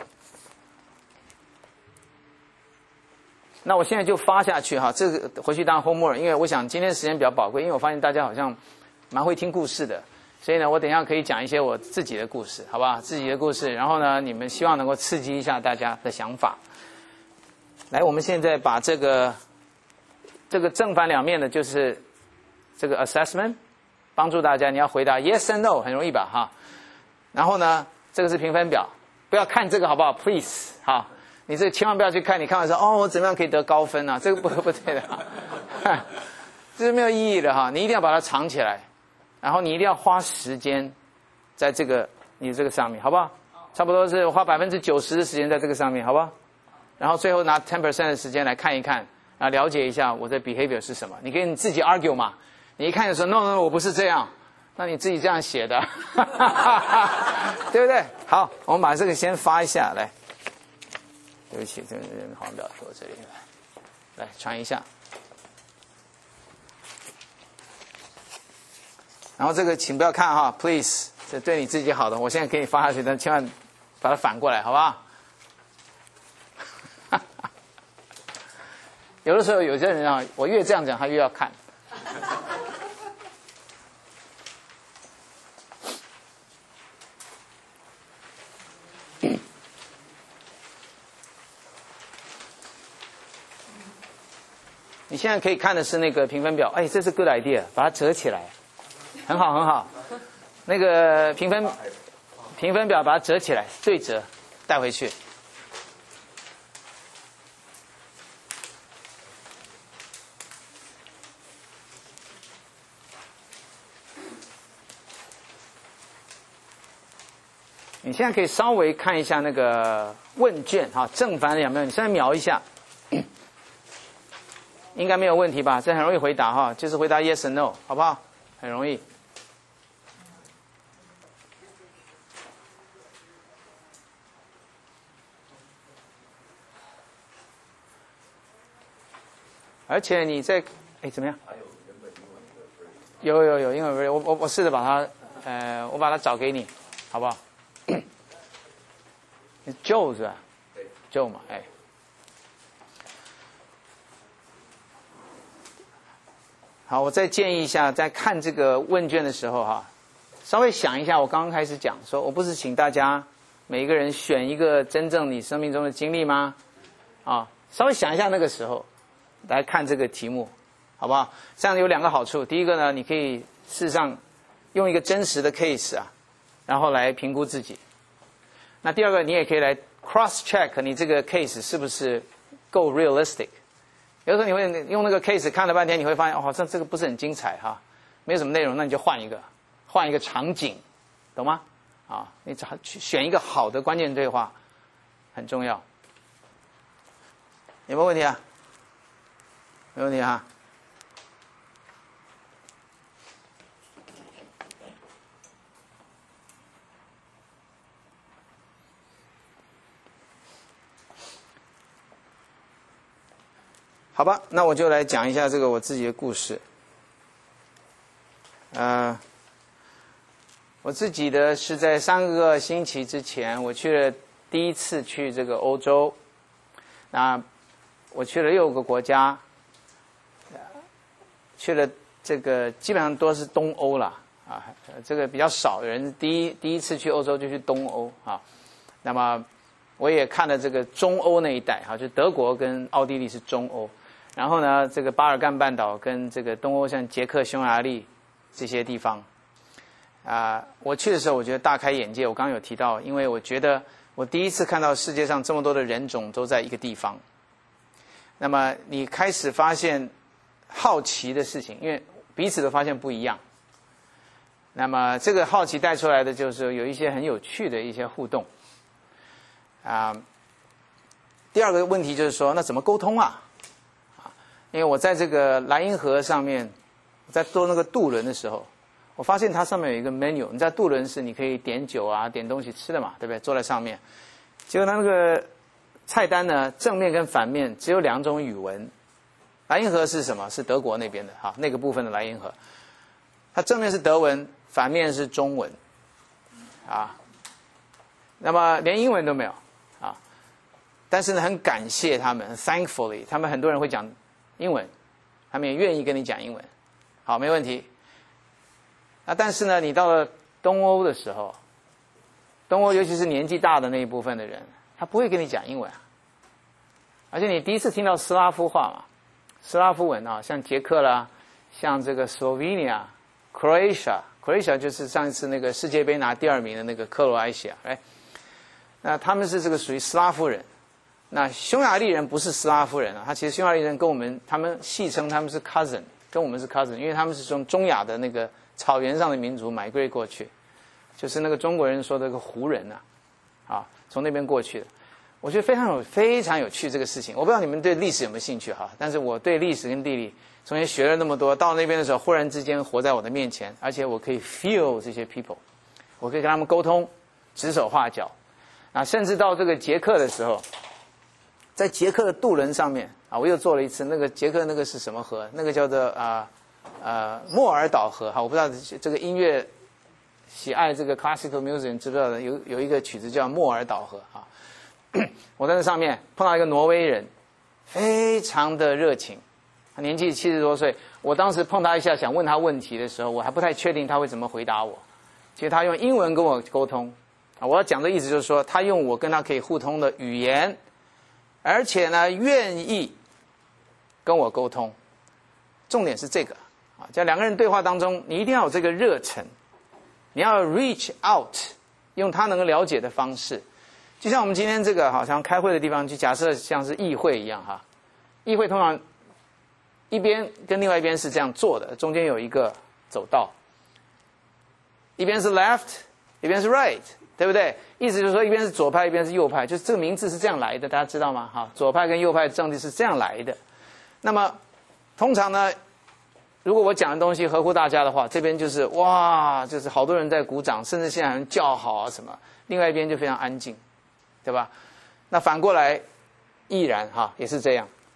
S1: 那我现在就发下去哈，这个回去当 homework， 因为我想今天时间比较宝贵，因为我发现大家好像蛮会听故事的，所以呢，我等一下可以讲一些我自己的故事，好吧？自己的故事，然后呢，你们希望能够刺激一下大家的想法。来，我们现在把这个。这个正反两面的就是这个 assessment， 帮助大家你要回答 yes and no， 很容易吧哈。然后呢，这个是评分表，不要看这个好不好 ？Please， 好，你这千万不要去看，你看完说哦，我怎么样可以得高分啊？这个不不对的哈，这是没有意义的哈。你一定要把它藏起来，然后你一定要花时间在这个你这个上面，好不好？差不多是花百分之九十的时间在这个上面，好不好？然后最后拿 ten percent 的时间来看一看。啊，了解一下我的 behavior 是什么？你可以你自己 argue 嘛？你一看就说 no no no， 我不是这样，那你自己这样写的，对不对？好，我们把这个先发一下来。对不起，这个好像不要说这里来，来传一下。然后这个请不要看哈 ，please， 这对你自己好的，我现在给你发下去，但千万把它反过来，好不好？有的时候有些人啊，我越这样讲，他越要看。你现在可以看的是那个评分表，哎，这是 good idea， 把它折起来，很好很好。那个评分评分表把它折起来，对折带回去。你现在可以稍微看一下那个问卷哈，正反两面，你现在瞄一下，应该没有问题吧？这很容易回答哈，就是回答 yes and no， 好不好？很容易。 而且你在哎怎么样？有有有英文 version， 我我我试着把它呃我把它找给你，好不好？Joe 是吧？对 ，Joe 嘛，哎。好，我再建议一下，在看这个问卷的时候哈，稍微想一下，我刚刚开始讲说，我不是请大家每一个人选一个真正你生命中的经历吗？啊，稍微想一下那个时候来看这个题目，好不好？这样有两个好处，第一个呢，你可以事实上用一个真实的 case 啊，然后来评估自己。那第二个，你也可以来 cross check 你这个 case 是不是够 realistic。有时候你会用那个 case 看了半天，你会发现哦，好像这个不是很精彩哈，没有什么内容，那你就换一个，换一个场景，懂吗？啊，你找选一个好的关键对话很重要。有没有问题啊？没问题啊。好吧，那我就来讲一下这个我自己的故事。呃，我自己的是在三个星期之前，我去了第一次去这个欧洲。那我去了六个国家，去了这个基本上都是东欧了啊，这个比较少人第一第一次去欧洲就去东欧啊。那么我也看了这个中欧那一带哈，就德国跟奥地利是中欧。然后呢，这个巴尔干半岛跟这个东欧，像捷克、匈牙利这些地方，啊、呃，我去的时候我觉得大开眼界。我刚刚有提到，因为我觉得我第一次看到世界上这么多的人种都在一个地方。那么你开始发现好奇的事情，因为彼此都发现不一样。那么这个好奇带出来的就是有一些很有趣的一些互动。啊、呃，第二个问题就是说，那怎么沟通啊？因为我在这个莱茵河上面，在坐那个渡轮的时候，我发现它上面有一个 menu。你在渡轮是你可以点酒啊、点东西吃的嘛，对不对？坐在上面，结果它那个菜单呢，正面跟反面只有两种语文。莱茵河是什么？是德国那边的哈，那个部分的莱茵河，它正面是德文，反面是中文，啊，那么连英文都没有啊。但是呢，很感谢他们 ，thankfully， 他们很多人会讲英文，他们也愿意跟你讲英文，好，没问题。那但是呢，你到了东欧的时候，东欧尤其是年纪大的那一部分的人，他不会跟你讲英文啊。而且你第一次听到斯拉夫话嘛，斯拉夫文啊，像捷克啦，像这个 Slovenia、Croatia，Croatia 就是上一次那个世界杯拿第二名的那个克罗埃西亚，哎，那他们是这个属于斯拉夫人。那匈牙利人不是斯拉夫人啊，他其实匈牙利人跟我们，他们戏称他们是 cousin， 跟我们是 cousin， 因为他们是从中亚的那个草原上的民族 migrate 过去，就是那个中国人说的那个胡人啊，啊，从那边过去的。我觉得非常有非常有趣这个事情。我不知道你们对历史有没有兴趣哈，但是我对历史跟地理从前学了那么多，到那边的时候忽然之间活在我的面前，而且我可以 feel 这些 people， 我可以跟他们沟通，指手画脚。啊，甚至到这个捷克的时候。在捷克的渡轮上面啊，我又坐了一次。那个捷克那个是什么河？那个叫做啊呃莫尔岛河哈，我不知道这个音乐喜爱这个 classical music 知不知道的？有有一个曲子叫莫尔岛河啊。我在那上面碰到一个挪威人，非常的热情，他年纪七十多岁。我当时碰他一下，想问他问题的时候，我还不太确定他会怎么回答我。其实他用英文跟我沟通啊，我要讲的意思就是说，他用我跟他可以互通的语言。而且呢，愿意跟我沟通，重点是这个啊，在两个人对话当中，你一定要有这个热忱，你要 reach out， 用他能够了解的方式，就像我们今天这个好像开会的地方，就假设像是议会一样哈，议会通常一边跟另外一边是这样坐的，中间有一个走道，一边是 left， 一边是 right。对不对？意思就是说，一边是左派，一边是右派，就是这个名字是这样来的，大家知道吗？哈，左派跟右派政治是这样来的。那么，通常呢，如果我讲的东西合乎大家的话，这边就是哇，就是好多人在鼓掌，甚至现在有人叫好啊什么；另外一边就非常安静，对吧？那反过来，亦然哈，也是这样。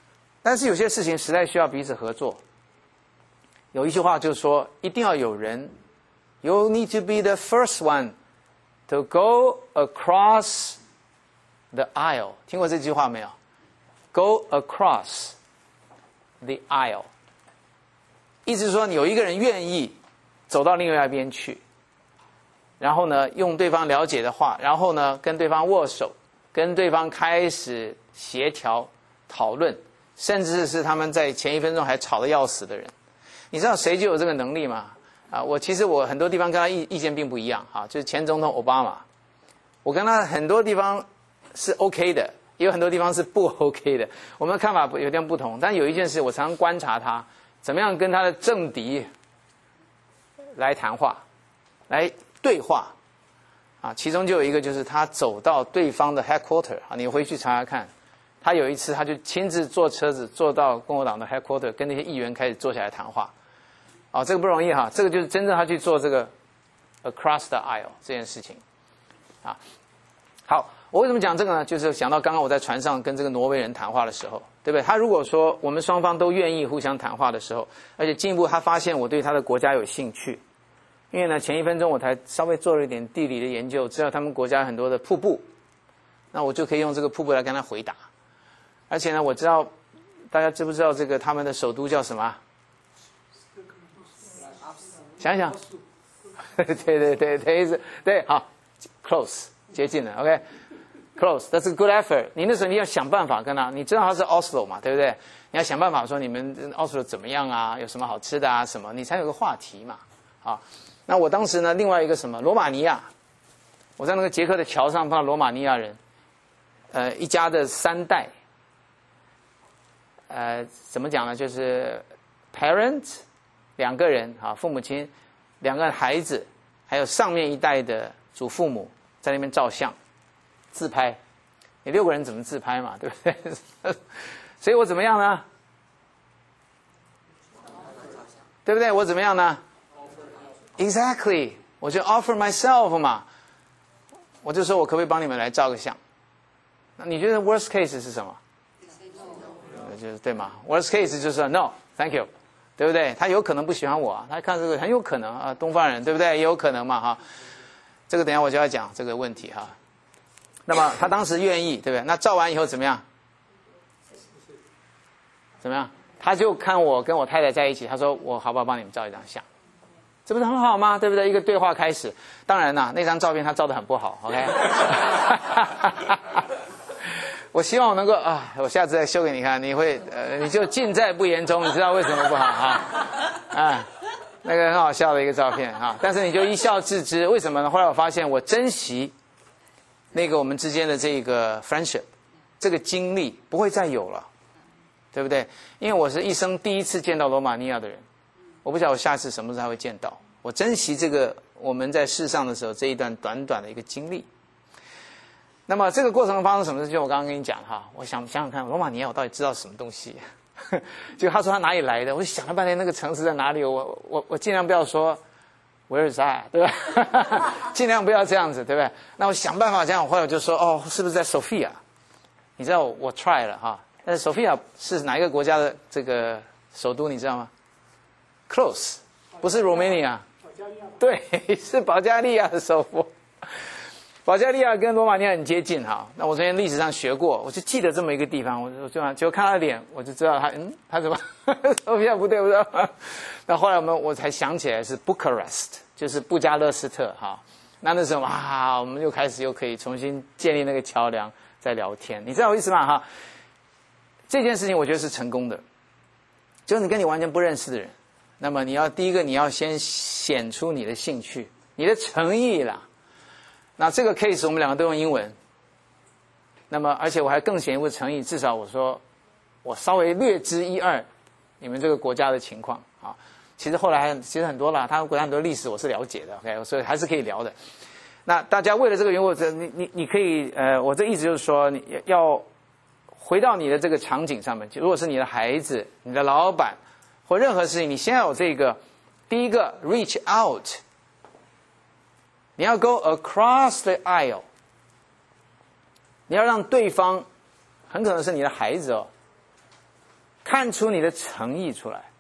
S1: 但是有些事情实在需要彼此合作。有一句话就是说，一定要有人 ，You need to be the first one to go across the aisle。听过这句话没有 ？Go across the aisle， 意思是说，有一个人愿意走到另外一边去，然后呢，用对方了解的话，然后呢，跟对方握手，跟对方开始协调讨论，甚至是他们在前一分钟还吵得要死的人。你知道谁就有这个能力吗？啊，我其实我很多地方跟他意意见并不一样啊，就是前总统奥巴马，我跟他很多地方是 OK 的，也有很多地方是不 OK 的，我们的看法有点不同。但有一件事，我常常观察他怎么样跟他的政敌来谈话，来对话啊，其中就有一个就是他走到对方的 headquarter 啊，你回去查查看。他有一次，他就亲自坐车子坐到共和党的 headquarter， 跟那些议员开始坐下来谈话。哦，这个不容易哈，这个就是真正他去做这个 across the aisle 这件事情。啊，好，我为什么讲这个呢？就是想到刚刚我在船上跟这个挪威人谈话的时候，对不对？他如果说我们双方都愿意互相谈话的时候，而且进一步他发现我对他的国家有兴趣，因为呢前一分钟我才稍微做了一点地理的研究，知道他们国家很多的瀑布，那我就可以用这个瀑布来跟他回答。而且呢，我知道大家知不知道这个他们的首都叫什么？想一想，对对对对是，对，好 ，close 接近了 ，OK，close，that's a good effort。你那时候你要想办法跟他，你知道他是 Oslo 嘛，对不对？你要想办法说你们 Oslo 怎么样啊，有什么好吃的啊，什么，你才有个话题嘛。好，那我当时呢，另外一个什么，罗马尼亚，我在那个捷克的桥上碰到罗马尼亚人，呃，一家的三代。呃，怎么讲呢？就是 parent 两个人啊，父母亲两个孩子，还有上面一代的祖父母在那边照相自拍。你六个人怎么自拍嘛？对不对？所以我怎么样呢？对不对？我怎么样呢 ？Exactly， 我就 offer myself 嘛，我就说我可不可以帮你们来照个相？那你觉得 worst case 是什么？就是对吗 ？Worst case 就是 No, thank you， 对不对？他有可能不喜欢我啊，他看这个很有可能啊，东方人对不对？也有可能嘛哈。这个等一下我就要讲这个问题哈。那么他当时愿意，对不对？那照完以后怎么样？怎么样？他就看我跟我太太在一起，他说我好不好帮你们照一张相？这不是很好吗？对不对？一个对话开始。当然啦，那张照片他照得很不好 ，OK 。我希望我能够啊，我下次再修给你看，你会呃，你就尽在不言中，你知道为什么不好啊？啊，那个很好笑的一个照片啊，但是你就一笑置之，为什么呢？后来我发现我珍惜那个我们之间的这个 friendship， 这个经历不会再有了，对不对？因为我是一生第一次见到罗马尼亚的人，我不晓得我下次什么时候还会见到，我珍惜这个我们在世上的时候这一段短短的一个经历。那么这个过程发生什么事？就我刚刚跟你讲哈，我想想想看，罗马尼亚我到底知道什么东西？就他说他哪里来的，我就想了半天那个城市在哪里，我我我尽量不要说 Where is that， 对吧？尽量不要这样子，对不对？那我想办法这样，后来我就说哦，是不是在 Sofia？ 你知道我, 我 try 了哈，但是 Sofia 是哪一个国家的这个首都？你知道吗 ？Close， 不是 Romania， 对，是保加利亚的首府。保加利亚跟罗马尼亚很接近哈，那我昨天历史上学过，我就记得这么一个地方，我就就就看他的脸，我就知道他嗯，他怎么索菲亚不对不对？那后来我们我才想起来是 Bucharest， 就是布加勒斯特哈。那那时候啊，我们又开始又可以重新建立那个桥梁，在聊天，你知道我意思吗？哈，这件事情我觉得是成功的，就是你跟你完全不认识的人，那么你要第一个你要先显出你的兴趣，你的诚意啦。那这个 case 我们两个都用英文，那么而且我还更显一步诚意，至少我说我稍微略知一二你们这个国家的情况啊。其实后来还其实很多啦，他们国家很多历史我是了解的 ，OK， 所以还是可以聊的。那大家为了这个缘故，你你你可以呃，我这意思就是说，你要回到你的这个场景上面，如果是你的孩子、你的老板或任何事情，你先要有这个第一个 reach out。你要 go across the aisle， 你要让对方，很可能是你的孩子哦， 看出你的诚意出来。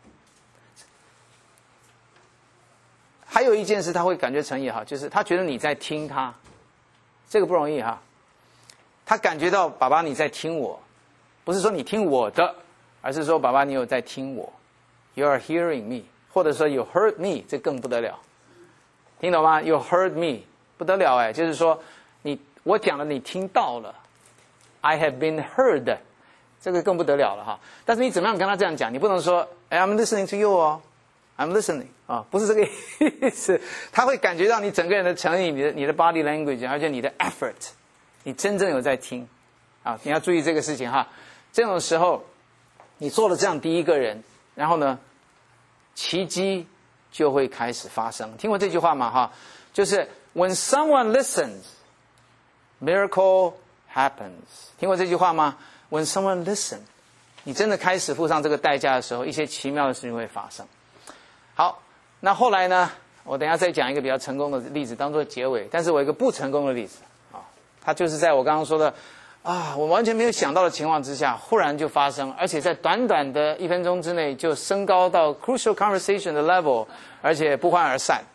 S1: 还有一件事他会感觉诚意哈，就是他觉得你在听他，这个不容易哈。他感觉到爸爸你在听我，不是说你听我的，而是说爸爸你有在听我 ，You are hearing me， 或者说 You heard me， 这更不得了，听懂吗 ？You heard me， 不得了哎，就是说你我讲了你听到了 ，I have been heard， 这个更不得了了哈。但是你怎么样跟他这样讲？你不能说哎 I'm listening to you 哦。I'm listening 啊，不是这个意思，他会感觉到你整个人的诚意，你的你的 body language， 而且你的 effort， 你真正有在听，啊，你要注意这个事情哈。这种时候，你做了这样第一个人，然后呢，奇迹就会开始发生。听过这句话吗？哈，就是 When someone listens, miracle happens。听过这句话吗 ？When someone listens， 你真的开始付上这个代价的时候，一些奇妙的事情会发生。好，那后来呢？我等一下再讲一个比较成功的例子当做结尾。但是我有一个不成功的例子啊，它就是在我刚刚说的啊，我完全没有想到的情况之下，忽然就发生，而且在短短的一分钟之内就升高到 crucial conversation 的 level， 而且不欢而散。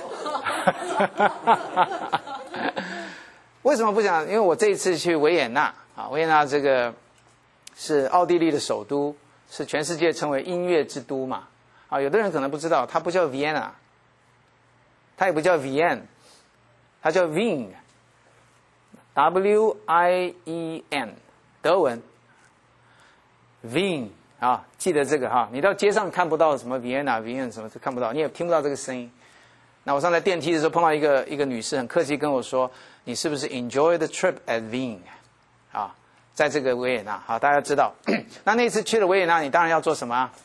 S1: 为什么不讲？因为我这一次去维也纳啊，维也纳这个是奥地利的首都，是全世界称为音乐之都嘛。啊，有的人可能不知道，它不叫 Vienna， 它也不叫 Vienne， 它叫 Wien，W I E N， 德文 Wien 啊，记得这个哈。你到街上看不到什么 Vienna、Vienne 什么，看不到，你也听不到这个声音。那我上在电梯的时候碰到一个一个女士，很客气跟我说：“你是不是 enjoy the trip at Wien？” 啊，在这个维也纳，好，大家知道。那那次去了维也纳，你当然要做什么啊？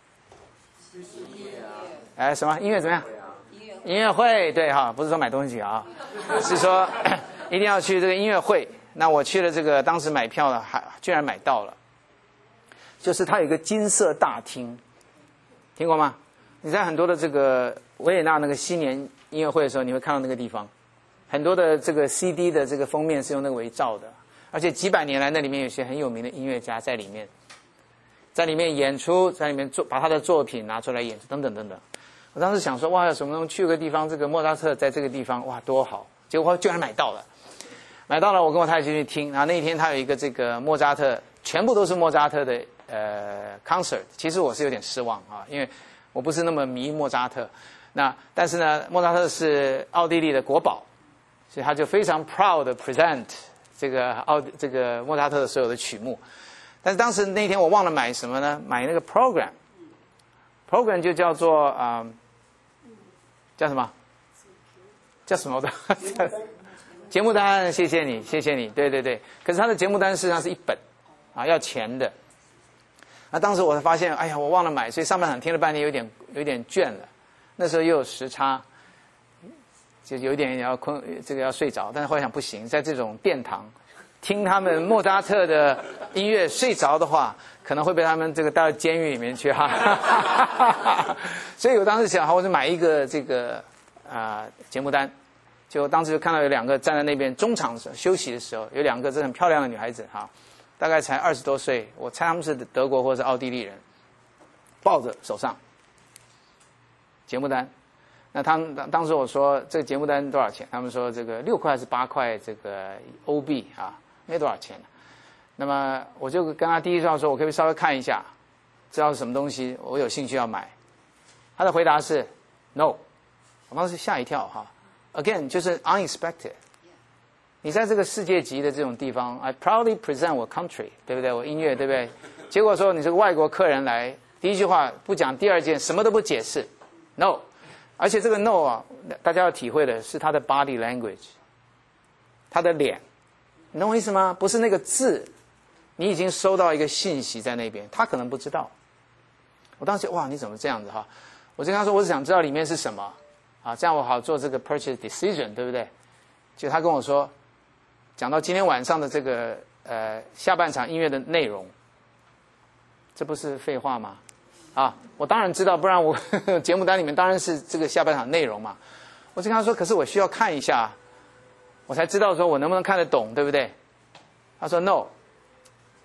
S1: 哎，什么音乐怎么样？音乐会，对哈，不是说买东西啊，是说一定要去这个音乐会。那我去了这个，当时买票了，还居然买到了。就是它有一个金色大厅，听过吗？你在很多的这个维也纳那个新年音乐会的时候，你会看到那个地方，很多的这个 C D 的这个封面是用那个为照的，而且几百年来那里面有些很有名的音乐家在里面。在里面演出，在里面做把他的作品拿出来演出，等等等等。我当时想说，哇，有什么东西去个地方，这个莫扎特在这个地方，哇，多好！结果我居然买到了，买到了，我跟我太太去听。然后那一天他有一个这个莫扎特，全部都是莫扎特的呃 concert。其实我是有点失望啊，因为我不是那么迷莫扎特。那但是呢，莫扎特是奥地利的国宝，所以他就非常 proud 的 present 这个奥这个莫扎特的所有的曲目。但是当时那天我忘了买什么呢？买那个 program，program 就叫做啊、呃，叫什么？叫什么的？节目单，谢谢你，谢谢你，对对对。可是他的节目单事实上是一本，啊，要钱的。那当时我才发现，哎呀，我忘了买，所以上半场听了半天，有点有点倦了。那时候又有时差，就有一点要困，这个要睡着。但是后来想不行，在这种殿堂。听他们莫扎特的音乐睡着的话，可能会被他们这个带到监狱里面去哈。所以我当时想，好，我就买一个这个啊、呃、节目单。就当时就看到有两个站在那边中场休息的时候，有两个是很漂亮的女孩子哈，大概才二十多岁，我猜他们是德国或者是奥地利人，抱着手上节目单。那他们当时我说这个节目单多少钱？他们说这个六块还是八块这个欧币啊。没多少钱，那么我就跟他第一句话说：“我可不可以稍微看一下，知道是什么东西？我有兴趣要买。”他的回答是 “No”， 我当时吓一跳哈。Again， 就是 unexpected。你在这个世界级的这种地方 ，I proudly present 我 country， 对不对？我音乐，对不对？结果说你这个外国客人来，第一句话不讲，第二件什么都不解释 ，No。而且这个 No 啊，大家要体会的是他的 body language， 他的脸。你懂我意思吗？不是那个字，你已经收到一个信息在那边，他可能不知道。我当时哇，你怎么这样子哈？我就跟他说，我只想知道里面是什么啊，这样我好做这个 purchase decision， 对不对？就他跟我说，讲到今天晚上的这个呃下半场音乐的内容，这不是废话吗？啊，我当然知道，不然我呵呵节目单里面当然是这个下半场内容嘛。我就跟他说，可是我需要看一下。我才知道说我能不能看得懂，对不对？他说 no，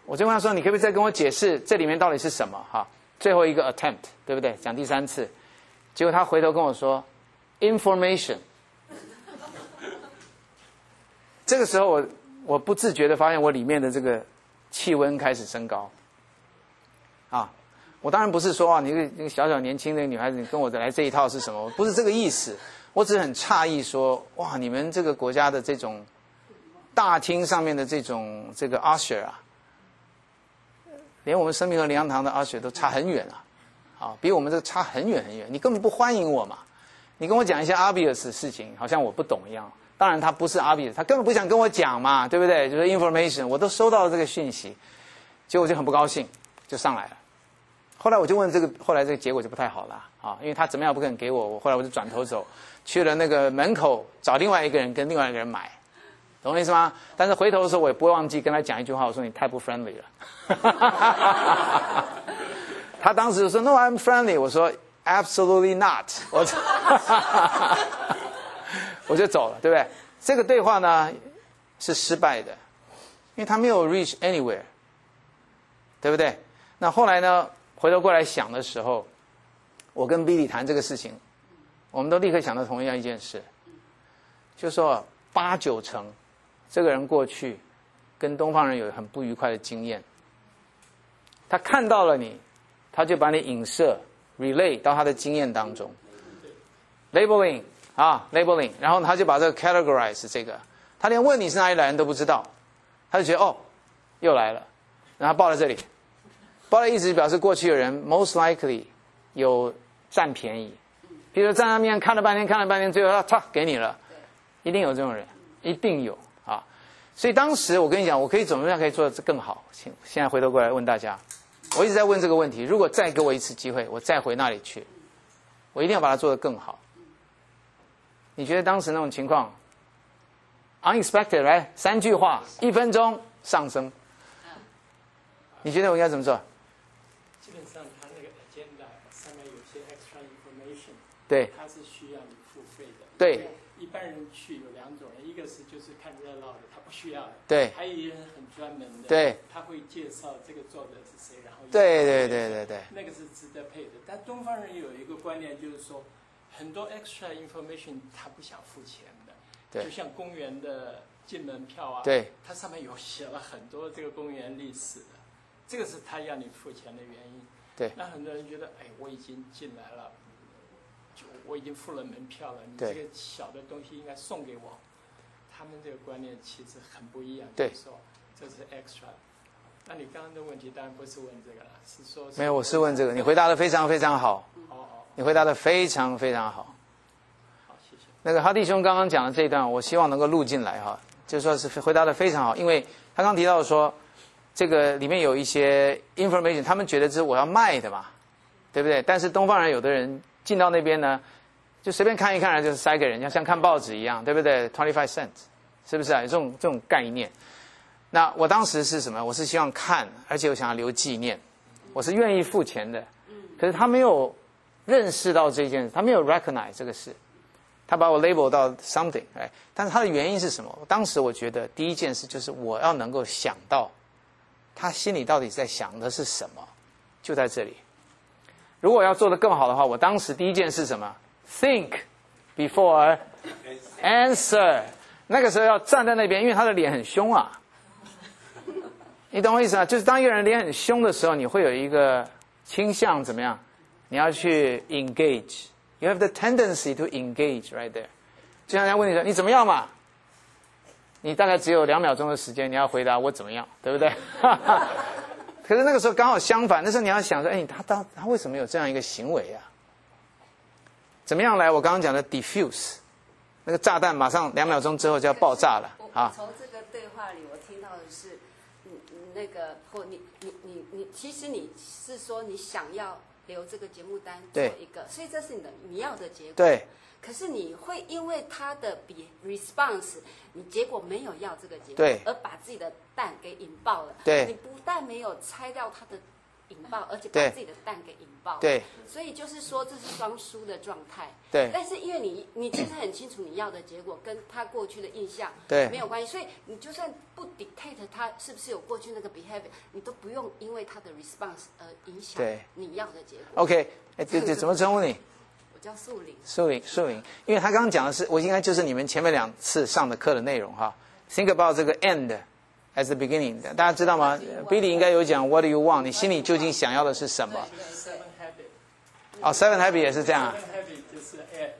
S1: 我就问他说：“你可不可以再跟我解释这里面到底是什么？”哈，最后一个 attempt， 对不对？讲第三次，结果他回头跟我说 ：“information。”这个时候我我不自觉的发现我里面的这个气温开始升高。啊，我当然不是说啊，你个那个小小年轻的女孩子，你跟我来这一套是什么？不是这个意思。我只是很诧异说，哇，你们这个国家的这种大厅上面的这种这个 usher 啊。连我们生命和灵粮堂的阿雪都差很远啊，啊，比我们这个差很远很远。你根本不欢迎我嘛，你跟我讲一些 obvious 的事情，好像我不懂一样。当然他不是 obvious， 他根本不想跟我讲嘛，对不对？就是 information， 我都收到了这个讯息，结果我就很不高兴，就上来了。后来我就问这个，后来这个结果就不太好了啊，因为他怎么样不肯给我，我后来我就转头走，去了那个门口找另外一个人跟另外一个人买。懂我意思吗？但是回头的时候，我也不会忘记跟他讲一句话，我说你太不 friendly 了。他当时说 No, I'm friendly。我说 Absolutely not 我。我就走了，对不对？这个对话呢是失败的，因为他没有 reach anywhere， 对不对？那后来呢，回头过来想的时候，我跟 Billy 谈这个事情，我们都立刻想到同样一件事，就说八九成。这个人过去跟东方人有很不愉快的经验，他看到了你，他就把你影射 relay 到他的经验当中 labeling 啊 labeling， 然后他就把这个 categorize 这个，他连问你是哪里来人都不知道，他就觉得哦又来了，然后报在这里，报的意思表示过去有人 most likely 有占便宜，比如说站在那边看了半天看了半天，最后他嚓给你了，一定有这种人，一定有。所以当时我跟你讲，我可以怎么样可以做得更好？现现在回头过来问大家，我一直在问这个问题。如果再给我一次机会，我再回那里去，我一定要把它做得更好。你觉得当时那种情况 ，unexpected， 来、right? 三句话，一分钟上升，你觉得我应该怎么做？
S3: 基本上它那个 agenda 上面有些 extra information，
S1: 对，
S3: 它是需要你付费的。
S1: 对。
S3: 一般人去有两种人，一个是就是看热闹的，他不需要的；
S1: 对，
S3: 还有一些人很专门的，
S1: 对，
S3: 他会介绍这个作者是谁，然后
S1: 对对对对对，
S3: 那个是值得配的。但东方人有一个观念，就是说很多 extra information 他不想付钱的，
S1: 对，
S3: 就像公园的进门票啊，
S1: 对，
S3: 它上面有写了很多这个公园历史的，这个是他要你付钱的原因。
S1: 对，
S3: 那很多人觉得，哎，我已经进来了。我已经付了门票了，你这个小的东西应该送给我。他们这个观念其实很不一样，
S1: 对，
S3: 就是说这是 extra。那你刚刚的问题当然不是问这个了，是说
S1: 没有，我是问这个，你回答的非常非常好。
S3: 哦哦，
S1: 你回答的非常非常好。
S3: 好，谢谢。
S1: 那个哈弟兄刚刚讲的这一段，我希望能够录进来哈，就说是回答的非常好，因为他刚提到说，这个里面有一些 information， 他们觉得这是我要卖的嘛，对不对？但是东方人有的人进到那边呢。就随便看一看，就是塞给人家，像看报纸一样，对不对 ？twenty-five cents， 是不是啊？有这种这种概念。那我当时是什么？我是希望看，而且我想要留纪念，我是愿意付钱的。可是他没有认识到这件事，他没有 recognize 这个事，他把我 label 到 something， 哎，但是他的原因是什么？当时我觉得第一件事就是我要能够想到他心里到底在想的是什么，就在这里。如果要做得更好的话，我当时第一件事是什么？ Think before answer。那个时候要站在那边，因为他的脸很凶啊。你懂我意思吗？就是当一个人脸很凶的时候，你会有一个倾向怎么样？你要去 engage。You have the tendency to engage right there。就像人家问你说你怎么样嘛？你大概只有两秒钟的时间，你要回答我怎么样，对不对？可是那个时候刚好相反，那时候你要想说，哎，他当他为什么有这样一个行为啊？怎么样来？我刚刚讲的 diffuse， 那个炸弹马上两秒钟之后就要爆炸了啊！
S4: 从这个对话里，我听到的是，嗯，那个或你你你你，其实你是说你想要留这个节目单做一个，所以这是你的你要的结果。
S1: 对。
S4: 可是你会因为他的比 response， 你结果没有要这个结果，
S1: 对，
S4: 而把自己的蛋给引爆了。
S1: 对，
S4: 你不但没有拆掉他的引爆，而且把自己的蛋给引爆。
S1: 对。
S4: 所以就是说这是双输的状态。
S1: 对。
S4: 但是因为你你其实很清楚你要的结果跟他过去的印象
S1: 对
S4: 没有关系，所以你就算不 dictate 他是不是有过去那个 behavior， 你都不用因为他的 response 而影响你要的结果。
S1: OK， 哎，这这怎么称呼你？
S4: 我叫素玲。
S1: 素玲，素玲，因为他刚刚讲的是，我应该就是你们前面两次上的课的内容哈。Think about 这个 end as the beginning， 大家知道吗 ？Billy 应该有讲 What do you want？ 你心里究竟想要的是什么？哦 ，Seven Habit 也是这样啊。
S3: Seven Habit 就是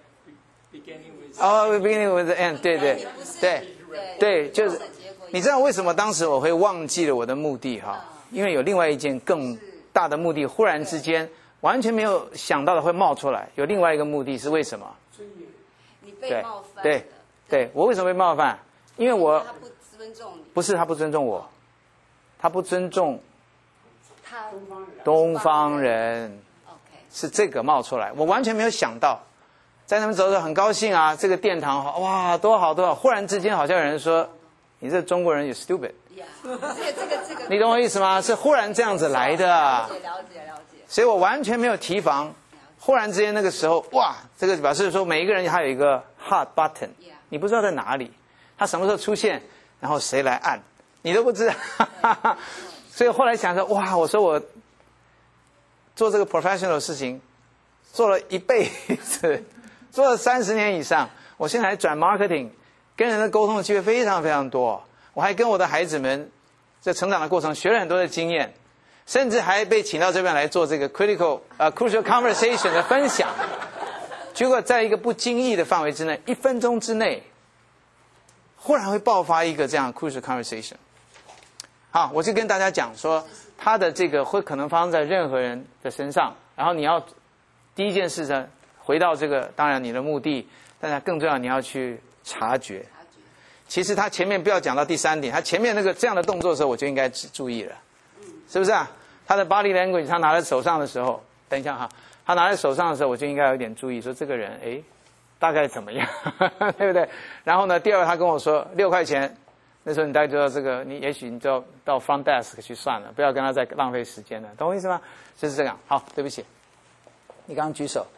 S3: beginning with
S1: 哦 ，beginning with the end， 对对对对，就是。你知道为什么当时我会忘记了我的目的哈？因为有另外一件更大的目的，忽然之间完全没有想到的会冒出来。有另外一个目的是为什么？
S4: 你被冒犯了。
S1: 对对，我为什么被冒犯？因为我
S4: 他不尊重你。
S1: 不是他不尊重我，他不尊重
S4: 他
S1: 东方人。
S4: OK，
S1: 是这个冒出来，我完全没有想到。在那边走走很高兴啊，这个殿堂哇多好多好，忽然之间好像有人说你这中国人也 stupid，
S4: 这个这个这个，
S1: 你懂我意思吗？是忽然这样子来的，
S4: 了解了解了解。
S1: 所以我完全没有提防，忽然之间那个时候哇，这个表示说每一个人他有一个 hot button， 你不知道在哪里，他什么时候出现，然后谁来按，你都不知道。所以后来想说哇，我说我做这个 professional 的事情做了一辈子。做了三十年以上，我现在还转 marketing， 跟人的沟通的机会非常非常多。我还跟我的孩子们在成长的过程学了很多的经验，甚至还被请到这边来做这个 critical 呃、uh, crucial conversation 的分享。结果在一个不经意的范围之内，一分钟之内，忽然会爆发一个这样 crucial conversation。好，我就跟大家讲说，他的这个会可能发生在任何人的身上，然后你要第一件事呢。回到这个，当然你的目的，但是更重要，你要去察觉。其实他前面不要讲到第三点，他前面那个这样的动作的时候，我就应该注意了，是不是啊？他的 body language， 他拿在手上的时候，等一下哈，他拿在手上的时候，我就应该有一点注意，说这个人，哎，大概怎么样，对不对？然后呢，第二，他跟我说六块钱，那时候你大概知道这个，你也许你就要到 front desk 去算了，不要跟他再浪费时间了，懂我意思吗？就是这样。好，对不起，你刚刚举手。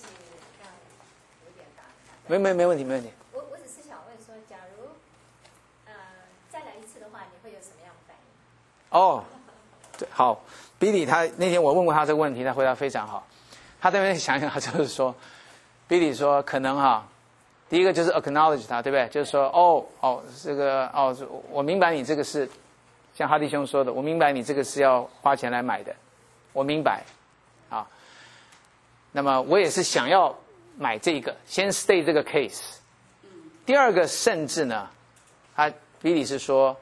S1: 没没没问题，没问题。
S5: 我我只是想问说，假如呃再来一次的话，你会有什么样的反应？
S1: 哦，对，好 ，Billy 他那天我问过他这个问题，他回答非常好。他在那边想一想，他就是说 ，Billy 说可能哈，第一个就是 acknowledge 他，对不对？就是说，哦哦，这个哦，我明白你这个是像哈迪兄说的，我明白你这个是要花钱来买的，我明白，啊，那么我也是想要。买这个，先 state 这个 case。第二个，甚至呢，他比利是说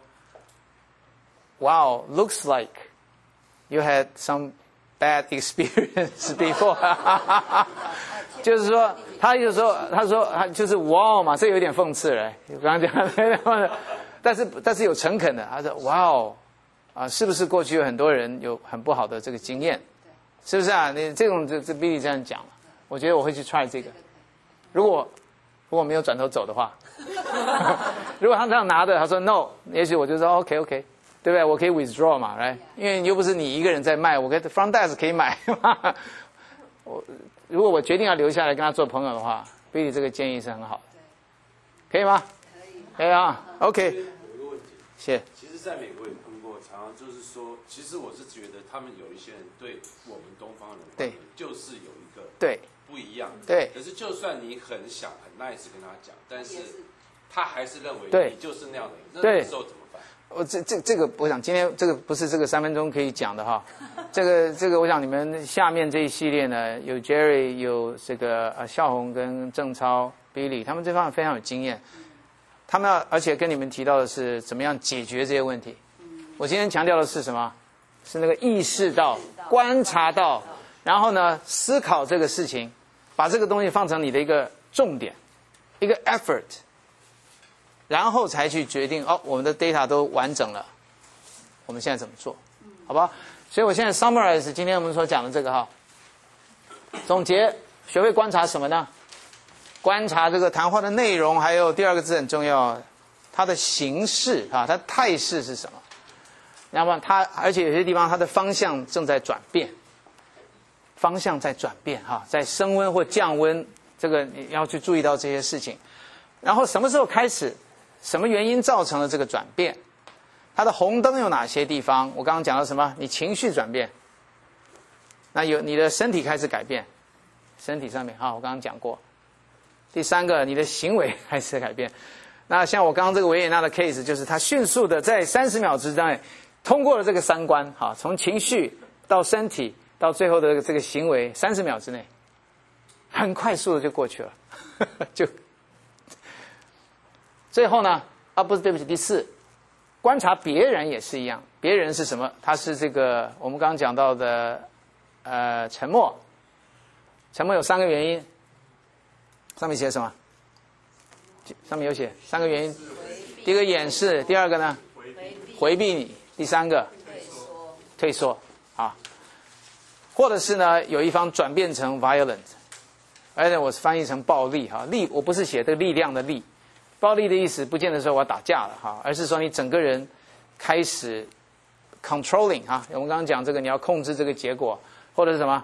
S1: ，Wow, looks like you had some bad experience before 。就是说，他就说，他说他就是哇嘛，这有点讽刺了。刚刚讲的，但是但是有诚恳的，他说哇哦，啊，是不是过去有很多人有很不好的这个经验？是不是啊？你这种这这比利这样讲了。我觉得我会去 try 这个，如果如果没有转头走的话，如果他这样拿的，他说 no， 也许我就说 OK OK， 对不对？我可以 withdraw 嘛，来，因为又不是你一个人在卖，我跟 front desk 可以买嘛。我如果我决定要留下来跟他做朋友的话 ，Billy 这个建议是很好的，可以吗？可以，可以啊 ，OK。
S6: 有一个问题，
S1: 谢。
S6: 其实在美国也碰过，常常就是说，其实我是觉得他们有一些人对我们东方人，
S1: 对，
S6: 就是有一个
S1: 对。
S6: 不一样，
S1: 对。
S6: 可是就算你很想很 nice 跟他讲，但是他还是认为你就是那样的人，那时候怎么办？
S1: 我这这这个，我想今天这个不是这个三分钟可以讲的哈。这个这个，我想你们下面这一系列呢，有 Jerry， 有这个呃孝宏跟郑超、Billy， 他们这方面非常有经验。他们要而且跟你们提到的是怎么样解决这些问题。我今天强调的是什么？是那个意识到、观察到，然后呢思考这个事情。把这个东西放成你的一个重点，一个 effort， 然后才去决定哦，我们的 data 都完整了，我们现在怎么做，好吧？所以我现在 summarize 今天我们所讲的这个哈，总结，学会观察什么呢？观察这个谈话的内容，还有第二个字很重要，它的形式啊，它的态势是什么？ 那么它而且有些地方它的方向正在转变，方向在转变哈，在升温或降温，这个你要去注意到这些事情。然后什么时候开始？什么原因造成了这个转变？它的红灯有哪些地方？我刚刚讲到什么？你情绪转变，那有你的身体开始改变，身体上面哈，我刚刚讲过。第三个，你的行为开始改变。那像我刚刚这个维也纳的 case， 就是他迅速的在三十秒之内通过了这个三关，哈，从情绪到身体到最后的这个行为，三十秒之内，很快速的就过去了，就。最后呢，啊，不是，对不起，第四，观察别人也是一样。别人是什么？他是这个我们刚刚讲到的，呃，沉默。沉默有三个原因，上面写什么？上面有写三个原因。第一个掩饰，第二个呢？回避你，第三个退缩。退缩啊，或者是呢，有一方转变成 violent， 而且我是翻译成暴力哈，力我不是写这个力量的力。暴力的意思不见得说我要打架了哈，而是说你整个人开始 controlling 哈，我们刚刚讲这个你要控制这个结果，或者是什么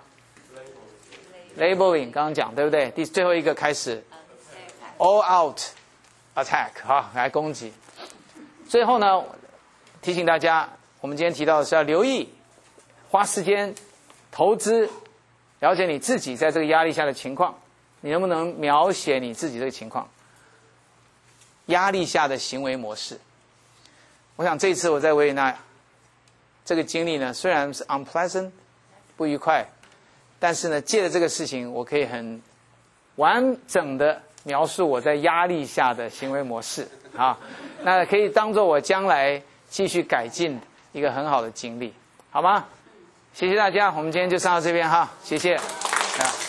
S1: labeling， 刚刚讲对不对？第最后一个开始 all out attack 哈，来攻击。最后呢，提醒大家，我们今天提到的是要留意，花时间投资，了解你自己在这个压力下的情况，你能不能描写你自己这个情况？压力下的行为模式，我想这一次我在维也纳这个经历呢，虽然是 unpleasant 不愉快，但是呢，借着这个事情，我可以很完整的描述我在压力下的行为模式啊，那可以当做我将来继续改进一个很好的经历，好吗？谢谢大家，我们今天就上到这边哈，谢谢啊。